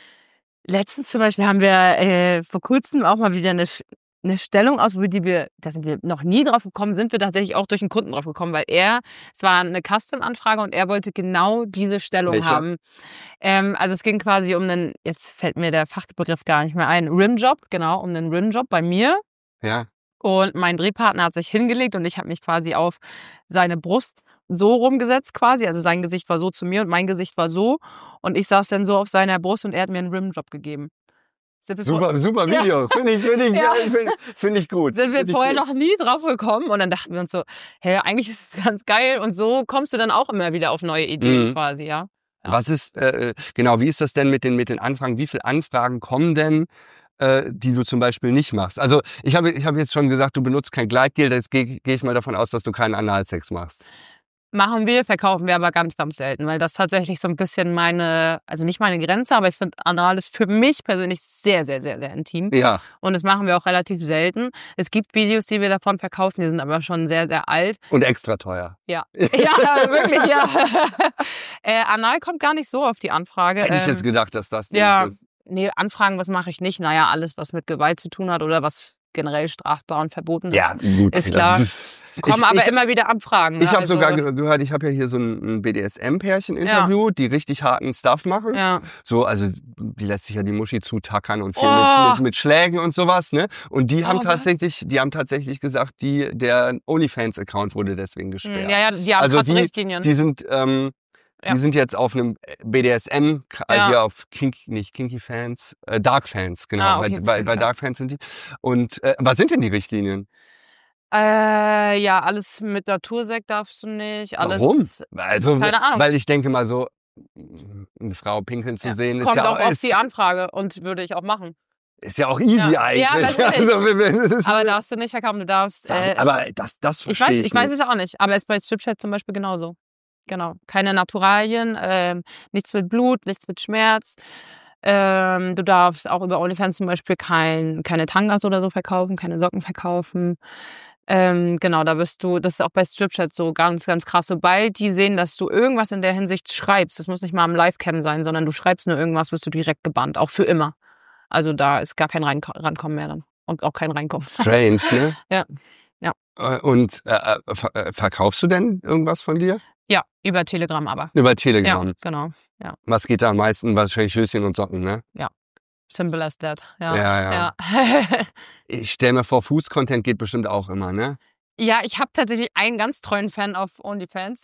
Letztens zum Beispiel haben wir äh, vor kurzem auch mal wieder eine eine Stellung aus, über die wir, da sind wir noch nie drauf gekommen, sind wir tatsächlich auch durch einen Kunden drauf gekommen, weil er, es war eine Custom-Anfrage und er wollte genau diese Stellung Welche? haben. Ähm, also es ging quasi um einen, jetzt fällt mir der Fachbegriff gar nicht mehr ein, Rimjob, genau, um einen Rimjob bei mir. Ja. Und mein Drehpartner hat sich hingelegt und ich habe mich quasi auf seine Brust so rumgesetzt quasi, also sein Gesicht war so zu mir und mein Gesicht war so und ich saß dann so auf seiner Brust und er hat mir einen Rimjob gegeben. Super, super Video. Ja. Finde ich, finde ich, ja. find, find ich gut. Sind wir find vorher gut. noch nie drauf gekommen und dann dachten wir uns so, hey, eigentlich ist es ganz geil und so kommst du dann auch immer wieder auf neue Ideen mhm. quasi, ja. ja. Was ist, äh, genau, wie ist das denn mit den, mit den Anfragen? Wie viele Anfragen kommen denn, äh, die du zum Beispiel nicht machst? Also ich habe ich hab jetzt schon gesagt, du benutzt kein Gleitgel, jetzt gehe geh ich mal davon aus, dass du keinen Analsex machst. Machen wir, verkaufen wir aber ganz, ganz selten, weil das tatsächlich so ein bisschen meine, also nicht meine Grenze, aber ich finde, Anal ist für mich persönlich sehr, sehr, sehr, sehr intim. Ja. Und das machen wir auch relativ selten. Es gibt Videos, die wir davon verkaufen, die sind aber schon sehr, sehr alt. Und extra teuer. Ja, ja, wirklich, ja. äh, Anal kommt gar nicht so auf die Anfrage. Hätte ich ähm, jetzt gedacht, dass das ja, ist. Nee, Anfragen, was mache ich nicht? Naja, alles, was mit Gewalt zu tun hat oder was generell strafbar und verboten ist. Ja, gut. Ist klar. Ist, Kommen ich, aber ich, immer wieder Anfragen. Ne? Ich habe also, sogar gehört, ich habe ja hier so ein B D S M-Pärchen interviewt, ja. die richtig harten Stuff machen. Ja. So, also die lässt sich ja die Muschi zutackern und viel oh. mit, mit, mit Schlägen und sowas, ne? Und die haben oh, tatsächlich, die haben tatsächlich gesagt, die, der OnlyFans-Account wurde deswegen gesperrt. Ja, ja, die haben also krasse die, Richtlinien. Die sind, ähm, Ja. Die sind jetzt auf einem B D S M, äh, Ja. hier auf Kink, nicht Kinky Fans, äh, Dark Fans, genau. Ah, okay, bei, das bei, kenn bei ich, ja. Dark Fans sind die. Und äh, was sind denn die Richtlinien? Äh, ja, alles mit Natursekt darfst du nicht. Alles, Warum? Also, keine Ahnung. weil ich denke mal so, eine Frau pinkeln zu Ja. sehen, ist Kommt ja auch auf ist, die Anfrage und würde ich auch machen. ist ja auch easy Ja. eigentlich. Ja, natürlich. also, wenn- wenn- das ist- Aber darfst du nicht verkaufen. Du darfst. Äh, aber das, das ich verstehe weiß, ich ich weiß nicht. es auch nicht. Aber es ist bei Stripchat zum Beispiel genauso. Genau. Keine Naturalien, ähm, nichts mit Blut, nichts mit Schmerz. Ähm, du darfst auch über OnlyFans zum Beispiel kein, keine Tangas oder so verkaufen, keine Socken verkaufen. Ähm, genau, da wirst du, das ist auch bei Stripchat so ganz, ganz krass. Sobald die sehen, dass du irgendwas in der Hinsicht schreibst, das muss nicht mal am Livecam sein, sondern du schreibst nur irgendwas, wirst du direkt gebannt, auch für immer. Also da ist gar kein Rein Rankommen mehr dann. Und auch kein Reinkommen. Strange, ne? Ja. Ja. Äh, Und äh, ver äh, verkaufst du denn irgendwas von dir? Ja, über Telegram aber. Über Telegram. Ja, genau. Ja. Was geht da am meisten? Wahrscheinlich Höschen und Socken, ne? Simple as that. Ja. Ja, ja. Ja, Ich stelle mir vor, Fußcontent geht bestimmt auch immer, ne? ja, ich habe tatsächlich einen ganz treuen Fan auf OnlyFans.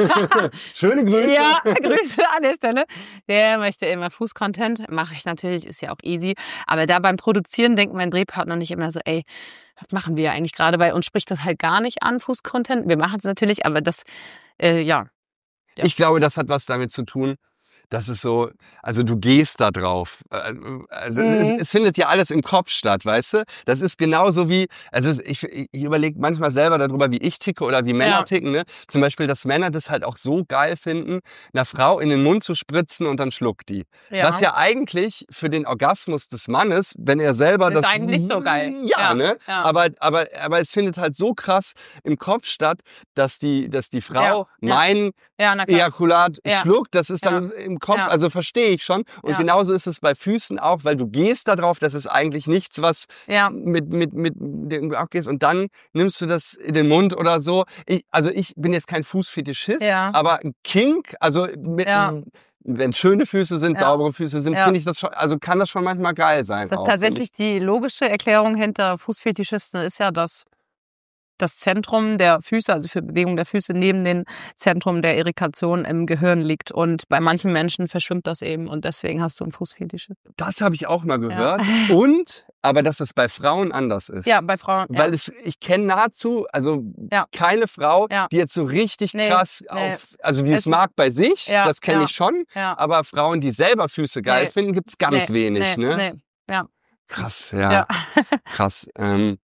Schöne Grüße. Ja, Grüße an der Stelle. Der möchte immer Fußcontent. Mache ich natürlich, ist ja auch easy. Aber da beim Produzieren denkt mein Drehpartner nicht immer so, ey, was machen wir eigentlich gerade? Bei uns spricht das halt gar nicht an, Fußcontent. Wir machen es natürlich, aber das, äh, ja. Ja. Ich glaube, das hat was damit zu tun, dass es so, also du gehst da drauf. Also Mhm. es, es findet ja alles im Kopf statt, weißt du? Das ist genauso wie, also es- ich, ich überlege manchmal selber darüber, wie ich ticke oder wie Männer Ja. ticken. Ne? Zum Beispiel, dass Männer das halt auch so geil finden, einer Frau in den Mund zu spritzen und dann schluckt die. Ja. Was ja eigentlich für den Orgasmus des Mannes, wenn er selber Ist das... eigentlich nicht so geil. Ja, Ja, ne? ja. Aber, aber, aber es findet halt so krass im Kopf statt, dass die, dass die Frau Ja, ja. mein Ja, na klar. Ejakulat Ja. schluckt, das ist dann im Kopf, Ja. also verstehe ich schon. Und Ja. genauso ist es bei Füßen auch, weil du gehst da drauf, das ist eigentlich nichts, was Ja. mit, mit, mit dem du abgehst und dann nimmst du das in den Mund oder so. Ich, also ich bin jetzt kein Fußfetischist, Ja. aber ein Kink, also mit, Ja. wenn schöne Füße sind, Ja. saubere Füße sind, Ja. finde ich das schon, also kann das schon manchmal geil sein. Das auch, tatsächlich die logische Erklärung hinter Fußfetischisten ist ja, dass das Zentrum der Füße, also für Bewegung der Füße, neben dem Zentrum der Irrigation im Gehirn liegt. Und bei manchen Menschen verschwimmt das eben und deswegen hast du einen Fußfetisch. Das habe ich auch mal gehört. Und, aber dass das bei Frauen anders ist. Ja, bei Frauen. Weil ja. es, ich kenne nahezu, also Ja. keine Frau, Ja. die jetzt so richtig Nee, krass nee. auf, also die es Es- mag bei sich, Ja, das kenne ja. ich schon, ja. aber Frauen, die selber Füße geil Nee. finden, gibt's ganz nee, wenig, nee, ne? Nee. Ja. Krass, ja, Ja. krass. Ähm,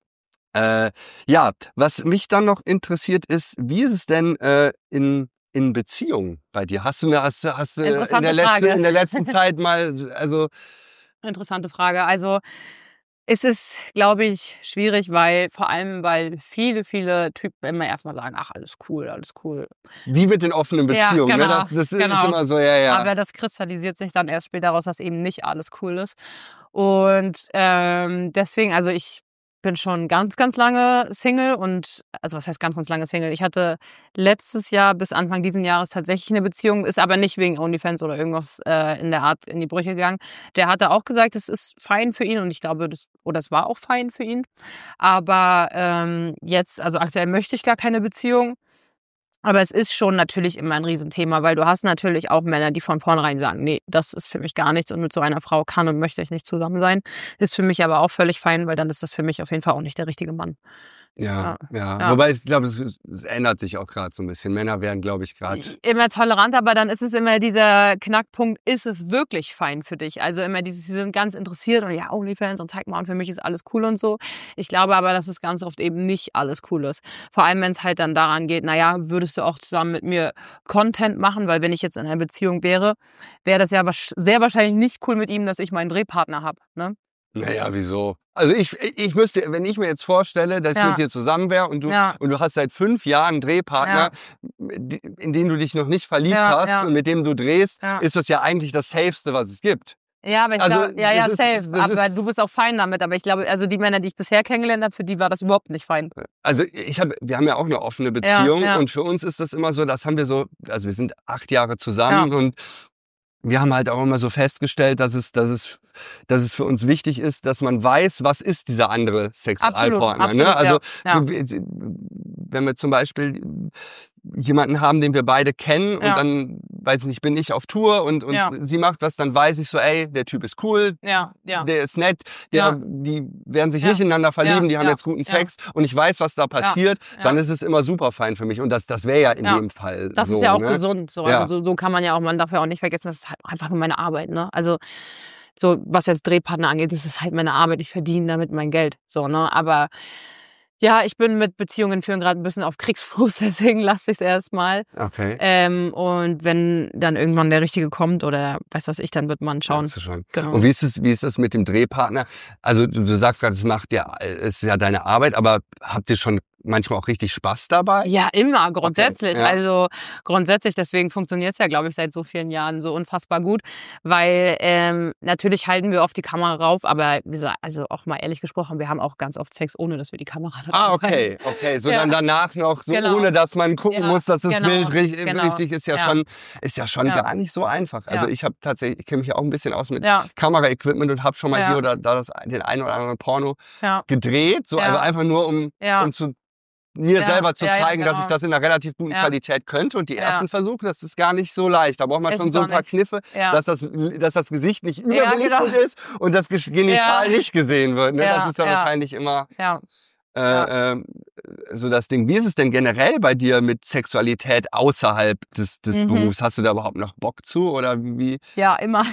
äh, ja, was mich dann noch interessiert ist, wie ist es denn äh, in in Beziehungen bei dir? Hast du eine, hast, du- hast du in Interessante der letzten, Frage. in der letzten Zeit mal, also Interessante Frage. Also es ist, glaube ich, schwierig, weil vor allem, weil viele, viele Typen immer erstmal sagen, ach, alles cool, alles cool. wie mit den offenen Ja, Beziehungen, ne? genau, Das, das ist genau. immer so, ja, ja. Aber das kristallisiert sich dann erst später raus, dass eben nicht alles cool ist. Und ähm, deswegen, also ich bin schon ganz, ganz lange Single und, also was heißt ganz, ganz lange Single? Ich hatte letztes Jahr bis Anfang diesen Jahres tatsächlich eine Beziehung, ist aber nicht wegen OnlyFans oder irgendwas äh, in der Art in die Brüche gegangen. Der hatte auch gesagt, es ist fein für ihn und ich glaube, das, oder es war auch fein für ihn. Aber ähm, jetzt, also aktuell möchte ich gar keine Beziehung. Aber es ist schon natürlich immer ein Riesenthema, weil du hast natürlich auch Männer, die von vornherein sagen, nee, das ist für mich gar nichts und mit so einer Frau kann und möchte ich nicht zusammen sein. Ist für mich aber auch völlig fein, weil dann ist das für mich auf jeden Fall auch nicht der richtige Mann. Ja, ja, Ja. Wobei ich glaube, es, es ändert sich auch gerade so ein bisschen. Männer werden, glaube ich, gerade. Immer tolerant, aber dann ist es immer dieser Knackpunkt, ist es wirklich fein für dich? Also immer dieses, sie sind ganz interessiert und ja, OnlyFans und zeig mal und für mich ist alles cool und so. Ich glaube aber, dass es ganz oft eben nicht alles cool ist. Vor allem, wenn es halt dann daran geht, naja, würdest du auch zusammen mit mir Content machen? Weil wenn ich jetzt in einer Beziehung wäre, wäre das ja wasch- sehr wahrscheinlich nicht cool mit ihm, dass ich meinen Drehpartner habe. Ne? Naja, wieso? Also ich, ich müsste, wenn ich mir jetzt vorstelle, dass ich Ja. mit dir zusammen wäre und du Ja. und du hast seit fünf Jahren einen Drehpartner, die- in den du dich noch nicht verliebt Ja, hast ja. und mit dem du drehst, Ja. ist das ja eigentlich das Safeste, was es gibt. Ja, aber ich Also, glaube, ja, ja, das ist- safe. das Aber ist- du bist auch fein damit. Aber ich glaube, also die Männer, die ich bisher kennengelernt habe, für die war das überhaupt nicht fein. Also ich habe, wir haben ja auch eine offene Beziehung ja. und für uns ist das immer so, das haben wir so, also wir sind acht Jahre zusammen und wir haben halt auch immer so festgestellt, dass es, dass es, dass es für uns wichtig ist, dass man weiß, was ist dieser andere Sexualpartner. Absolut, Ne? Also ja. wenn wir zum Beispiel jemanden haben, den wir beide kennen Ja. und dann weiß nicht, bin ich auf Tour und, und Ja. sie macht was, dann weiß ich so, ey, der Typ ist cool, Ja, ja. der ist nett, der, Ja. die werden sich Ja. nicht ineinander verlieben, Ja, die haben ja, jetzt guten ja. Sex und ich weiß, was da passiert, ja. dann ist es immer super fein für mich. Und das, das wäre ja in Ja. dem Fall Das so. ist ja auch ne? gesund. So. Ja. Also so, so kann man ja auch, man darf ja auch nicht vergessen, das ist halt einfach nur meine Arbeit. Ne? Also so, was jetzt Drehpartner angeht, das ist halt meine Arbeit. Ich verdiene damit mein Geld. So, ne? Aber ja, ich bin mit Beziehungen führen gerade ein bisschen auf Kriegsfuß, deswegen lasse ich es erstmal. Okay. Ähm, und wenn dann irgendwann der Richtige kommt oder weiß was ich, dann wird man schauen. Weißt du schon. Genau. Und wie ist es, wie ist es mit dem Drehpartner? Also du, du sagst gerade, es macht ja, es ist ja deine Arbeit, aber habt ihr schon manchmal auch richtig Spaß dabei? Ja, immer, grundsätzlich. Okay, ja. Also grundsätzlich, deswegen funktioniert es ja, glaube ich, seit so vielen Jahren so unfassbar gut. Weil ähm, natürlich halten wir oft die Kamera rauf, aber wie gesagt, also auch mal ehrlich gesprochen, wir haben auch ganz oft Sex, ohne dass wir die Kamera drauf Ah, halten. okay, okay. So Ja. dann danach noch, so Genau. ohne dass man gucken Ja, muss, dass das genau, Bild richtig, genau. richtig ist, ja, Ja. schon, ist ja schon Ja. gar nicht so einfach. Also Ja. ich habe tatsächlich, ich kenne mich ja auch ein bisschen aus mit Ja, Kameraequipment und habe schon mal Ja. hier oder da das, den einen oder anderen Porno ja, gedreht. So, Ja. also einfach nur, um, ja. um zu mir Ja, selber zu ja, ja, zeigen, dass genau. ich das in einer relativ guten Ja. Qualität könnte. Und die Ja. ersten Versuche, das ist gar nicht so leicht. Da braucht man Ist schon es so ein auch paar nicht. Kniffe, Ja. dass das, dass das Gesicht nicht Ja, überbelichtet genau. ist und das Ge- Genital Ja. nicht gesehen wird. Ne? Ja, Das ist ja, ja. wahrscheinlich immer ja. äh, Ja. ähm, so das Ding. Wie ist es denn generell bei dir mit Sexualität außerhalb des, des Mhm. Berufs? Hast du da überhaupt noch Bock zu oder wie? Ja, immer.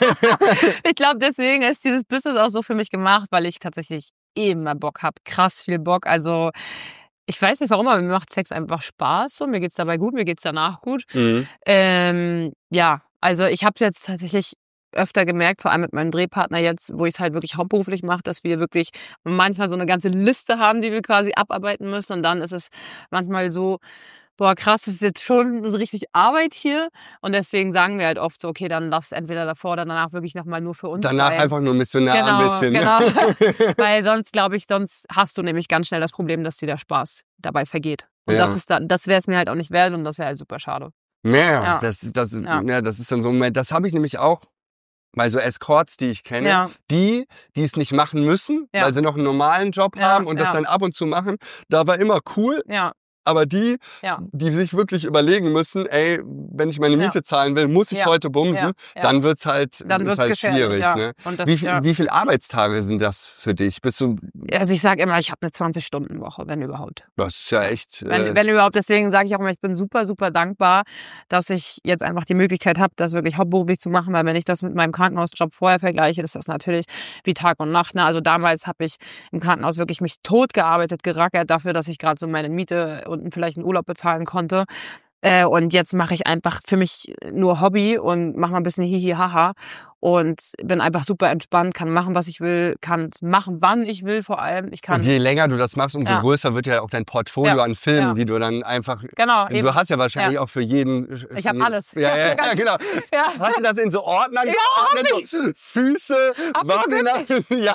Ich glaube, deswegen ist dieses Business auch so für mich gemacht, weil ich tatsächlich immer Bock habe. Krass viel Bock. Also ich weiß nicht warum, aber mir macht Sex einfach Spaß. So. Mir geht's dabei gut, mir geht's danach gut. Mhm. Ähm, ja, also ich habe jetzt tatsächlich öfter gemerkt, vor allem mit meinem Drehpartner jetzt, wo ich es halt wirklich hauptberuflich mache, dass wir wirklich manchmal so eine ganze Liste haben, die wir quasi abarbeiten müssen. Und dann ist es manchmal so, boah, krass, das ist jetzt schon so richtig Arbeit hier. Und deswegen sagen wir halt oft so, okay, dann lass entweder davor oder danach wirklich nochmal nur für uns Danach sein. einfach nur Missionar Genau, ein bisschen. genau. Weil sonst, glaube ich, sonst hast du nämlich ganz schnell das Problem, dass dir der Spaß dabei vergeht. Und Ja. das ist dann, das wäre es mir halt auch nicht wert und das wäre halt super schade. Ja, Ja. das, ist- das, ist- Ja. ja, das ist dann so ein Moment, das habe ich nämlich auch bei so Escorts, die ich kenne, Ja. die, die es nicht machen müssen, Ja. weil sie noch einen normalen Job Ja, haben und das ja. dann ab und zu machen, da war immer cool, Ja, aber die, ja. die sich wirklich überlegen müssen, ey, wenn ich meine Ja. Miete zahlen will, muss ich Ja. heute bumsen, Ja. Ja. dann wird's halt, Dann ist wird's halt gefährlich, schwierig. ja. Ne? Und das, Wie, viel, ja. wie viele Arbeitstage sind das für dich? Bist du, Also ich sage immer, ich habe eine zwanzig-Stunden-Woche, wenn überhaupt. das ist ja echt, Wenn, äh, wenn überhaupt, deswegen sage ich auch immer, ich bin super, super dankbar, dass ich jetzt einfach die Möglichkeit habe, das wirklich hauptberuflich zu machen, weil wenn ich das mit meinem Krankenhausjob vorher vergleiche, ist das natürlich wie Tag und Nacht. Ne? Also damals habe ich im Krankenhaus wirklich mich tot gearbeitet, gerackert dafür, dass ich gerade so meine Miete und vielleicht einen Urlaub bezahlen konnte. Äh, und jetzt mache ich einfach für mich nur Hobby und mache mal ein bisschen Hihi Haha und bin einfach super entspannt, kann machen, was ich will, kann machen, wann ich will vor allem. Ich kann und je länger du das machst, umso Ja. größer wird ja auch dein Portfolio Ja. an Filmen, Ja. die du dann einfach, genau du eben. hast ja wahrscheinlich Ja. auch für jeden. Ich hab alles. Ja, ja, ja, Ganz- genau. Ja. Hast du das in so Ordnern Ja, geordnet? So Füße, Hab ich Vagina, ja.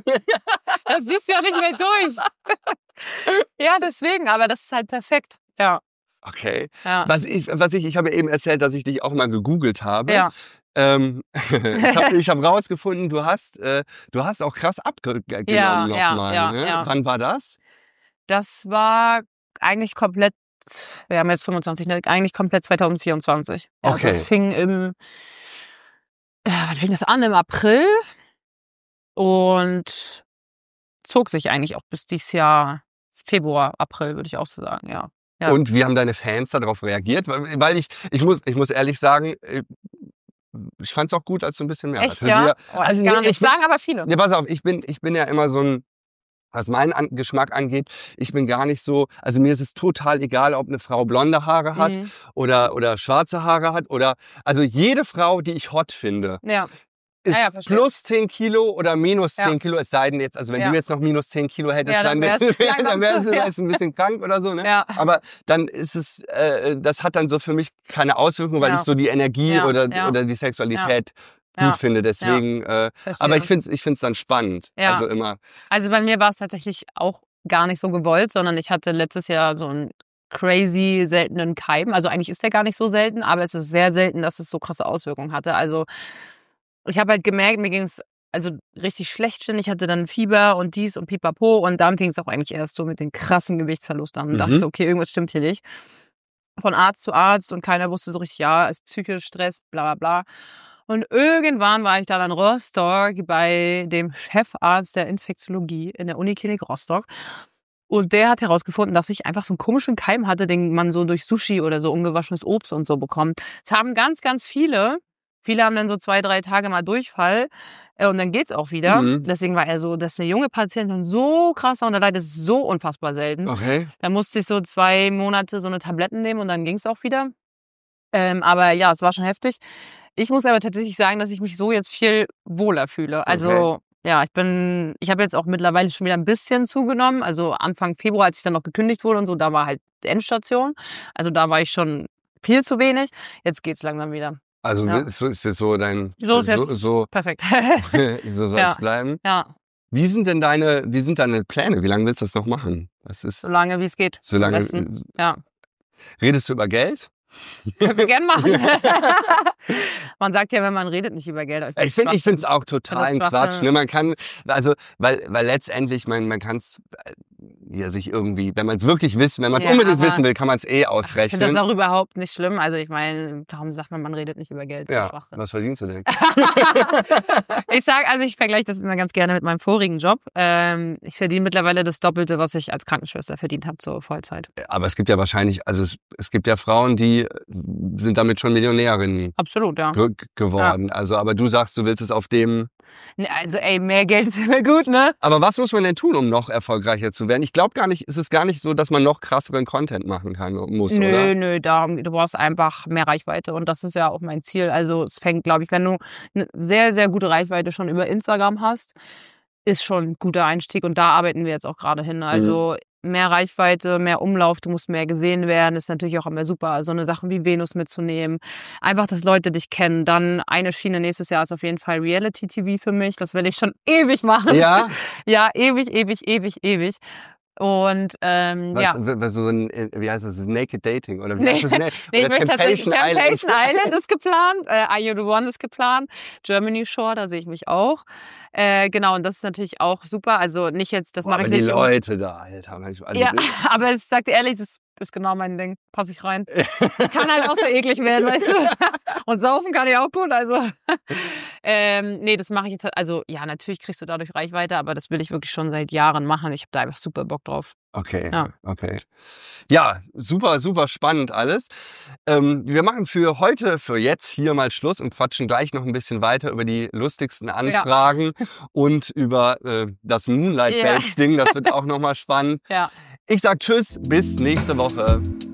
Das siehst du ja nicht mehr durch. Ja, deswegen, aber das ist halt perfekt. Ja, Okay. ja. Was ich, was ich, ich habe ja eben erzählt, dass ich dich auch mal gegoogelt habe. Ja, Ähm, ich habe ich hab rausgefunden, du hast, äh, du hast auch krass abgenommen Ja, ja, nochmal. ja, Ne? ja. Wann war das? das war eigentlich komplett, wir haben jetzt fünfundzwanzig, ne? Eigentlich komplett zwanzig vierundzwanzig. Ja, Okay. Also es fing im, äh, wann fing das an? Im April und zog sich eigentlich auch bis dieses Jahr Februar, April, würde ich auch so sagen, ja. Ja. Und wie haben deine Fans darauf reagiert? Weil weil ich, ich muss, ich muss ehrlich sagen, äh, ich fand es auch gut, als du ein bisschen mehr Echt, hattest. ja? Ja, Oh, also, gar nee, nicht. ich bin- Sagen aber viele. ja, pass auf, ich bin, ich bin ja immer so ein, was meinen An Geschmack angeht, ich bin gar nicht so, also mir ist es total egal, ob eine Frau blonde Haare hat Mhm. oder, oder schwarze Haare hat oder, also jede Frau, die ich hot finde, Ja, ist Ja, ja, verstehe. plus zehn Kilo oder minus Ja. zehn Kilo, es sei denn jetzt, also wenn Ja. du jetzt noch minus zehn Kilo hättest, Ja, dann dann, wär's dann langsam wärst zu, du ja. wärst ein bisschen krank oder so, ne? ja, Aber dann ist es, äh, das hat dann so für mich keine Auswirkungen, weil Ja. ich so die Energie Ja, oder, ja. oder die Sexualität Ja. gut finde. Deswegen, äh, verstehe. aber ich finde es ich find's dann spannend. Ja. Also immer. Also bei mir war es tatsächlich auch gar nicht so gewollt, sondern ich hatte letztes Jahr so einen crazy seltenen Keim. Also eigentlich ist der gar nicht so selten, aber es ist sehr selten, dass es so krasse Auswirkungen hatte. Also ich habe halt gemerkt, mir ging es also richtig schlecht ständig. Ich hatte dann Fieber und dies und pipapo und dann fing es auch eigentlich erst so mit den krassen Gewichtsverlust an. Und Mhm. dachte so, okay, irgendwas stimmt hier nicht. von Arzt zu Arzt und keiner wusste so richtig, ja, ist psychisch Stress, bla bla bla. Und irgendwann war ich dann in Rostock bei dem Chefarzt der Infektiologie in der Uniklinik Rostock. Und der hat herausgefunden, dass ich einfach so einen komischen Keim hatte, den man so durch Sushi oder so ungewaschenes Obst und so bekommt. Das haben ganz, ganz viele. Viele haben dann so zwei, drei Tage mal Durchfall äh, und dann geht's auch wieder. Mhm. Deswegen war er so, dass eine junge Patientin so krass darunter leidet, ist so unfassbar selten. Okay. Da musste ich so zwei Monate so eine Tabletten nehmen und dann ging's auch wieder. Ähm, aber ja, es war schon heftig. Ich muss aber tatsächlich sagen, dass ich mich so jetzt viel wohler fühle. Also Okay. ja, ich bin, ich habe jetzt auch mittlerweile schon wieder ein bisschen zugenommen. Also Anfang Februar, als ich dann noch gekündigt wurde und so, da war halt Endstation. Also da war ich schon viel zu wenig. Jetzt geht's langsam wieder. Also Ja. ist, ist jetzt so dein So ist jetzt so, perfekt. so soll Ja. es bleiben. Ja, Wie sind denn deine, wie sind deine Pläne? Wie lange willst du das noch machen? Was ist so lange wie es geht. so lange? Am besten. Ja, Redest du über Geld? können wir gerne machen. Man sagt ja, wenn man redet, nicht über Geld. Ich finde, ich finde es auch total ein Das Quatsch. Schwachsinn. Ne? Man kann, also, weil, weil letztendlich, man, man kann es ja sich irgendwie, wenn man es wirklich wissen, wenn man es Ja, unbedingt aber wissen will, kann man es eh ich finde ausrechnen. das auch überhaupt nicht schlimm. Also ich meine, warum sagt man, man redet nicht über Geld? Das ist Ja, Schwachsinn. was verdienst du denn? Ich sage, also ich vergleiche das immer ganz gerne mit meinem vorigen Job. Ähm, ich verdiene mittlerweile das Doppelte, was ich als Krankenschwester verdient habe zur Vollzeit. Aber es gibt ja wahrscheinlich, also es, es gibt ja Frauen, die sind damit schon Millionärinnen Absolut, ja. ge geworden. Also, aber du sagst, du willst es auf dem. Ne, Also ey, mehr Geld ist immer gut, ne? Aber was muss man denn tun, um noch erfolgreicher zu werden? Ich glaube gar nicht, es ist gar nicht so, dass man noch krasseren Content machen kann muss, Nö, oder? nö, darum, du brauchst einfach mehr Reichweite und das ist ja auch mein Ziel. Also es fängt, glaube ich, wenn du eine sehr, sehr gute Reichweite schon über Instagram hast, ist schon ein guter Einstieg und da arbeiten wir jetzt auch gerade hin. Also mehr Reichweite, mehr Umlauf, du musst mehr gesehen werden, ist natürlich auch immer super. Also eine Sachen wie Venus mitzunehmen, einfach, dass Leute dich kennen. Dann eine Schiene nächstes Jahr ist auf jeden Fall Reality-T V für mich. Das will ich schon ewig machen. Ja? Ja, ewig, ewig, ewig, ewig. Und ähm, Was, ja. was so ein, wie heißt das? Naked Dating oder wie Nee, heißt das? Nee, nee, ich oder möchte tatsächlich, Temptation Temptation Island. Island ist geplant, äh, Are You the One ist geplant, Germany Shore, da sehe ich mich auch. Äh, genau, und das ist natürlich auch super. Also nicht jetzt, das Boah, mache aber ich die nicht. um- Leute da, Alter. Also, Ja, aber ich sag dir ehrlich, das ist genau mein Ding. Passe ich rein. Kann halt auch so eklig werden, weißt du. Und saufen kann ich auch gut, also. ähm, nee, das mache ich jetzt halt. Also ja, natürlich kriegst du dadurch Reichweite, aber das will ich wirklich schon seit Jahren machen. Ich habe da einfach super Bock drauf. Okay, Ja. okay. Ja, super, super spannend alles. Ähm, wir machen für heute, für jetzt hier mal Schluss und quatschen gleich noch ein bisschen weiter über die lustigsten Anfragen und über äh, das Moonlight Ja. Babes Ding. Das wird auch nochmal spannend. Ja. Ich sag Tschüss, bis nächste Woche.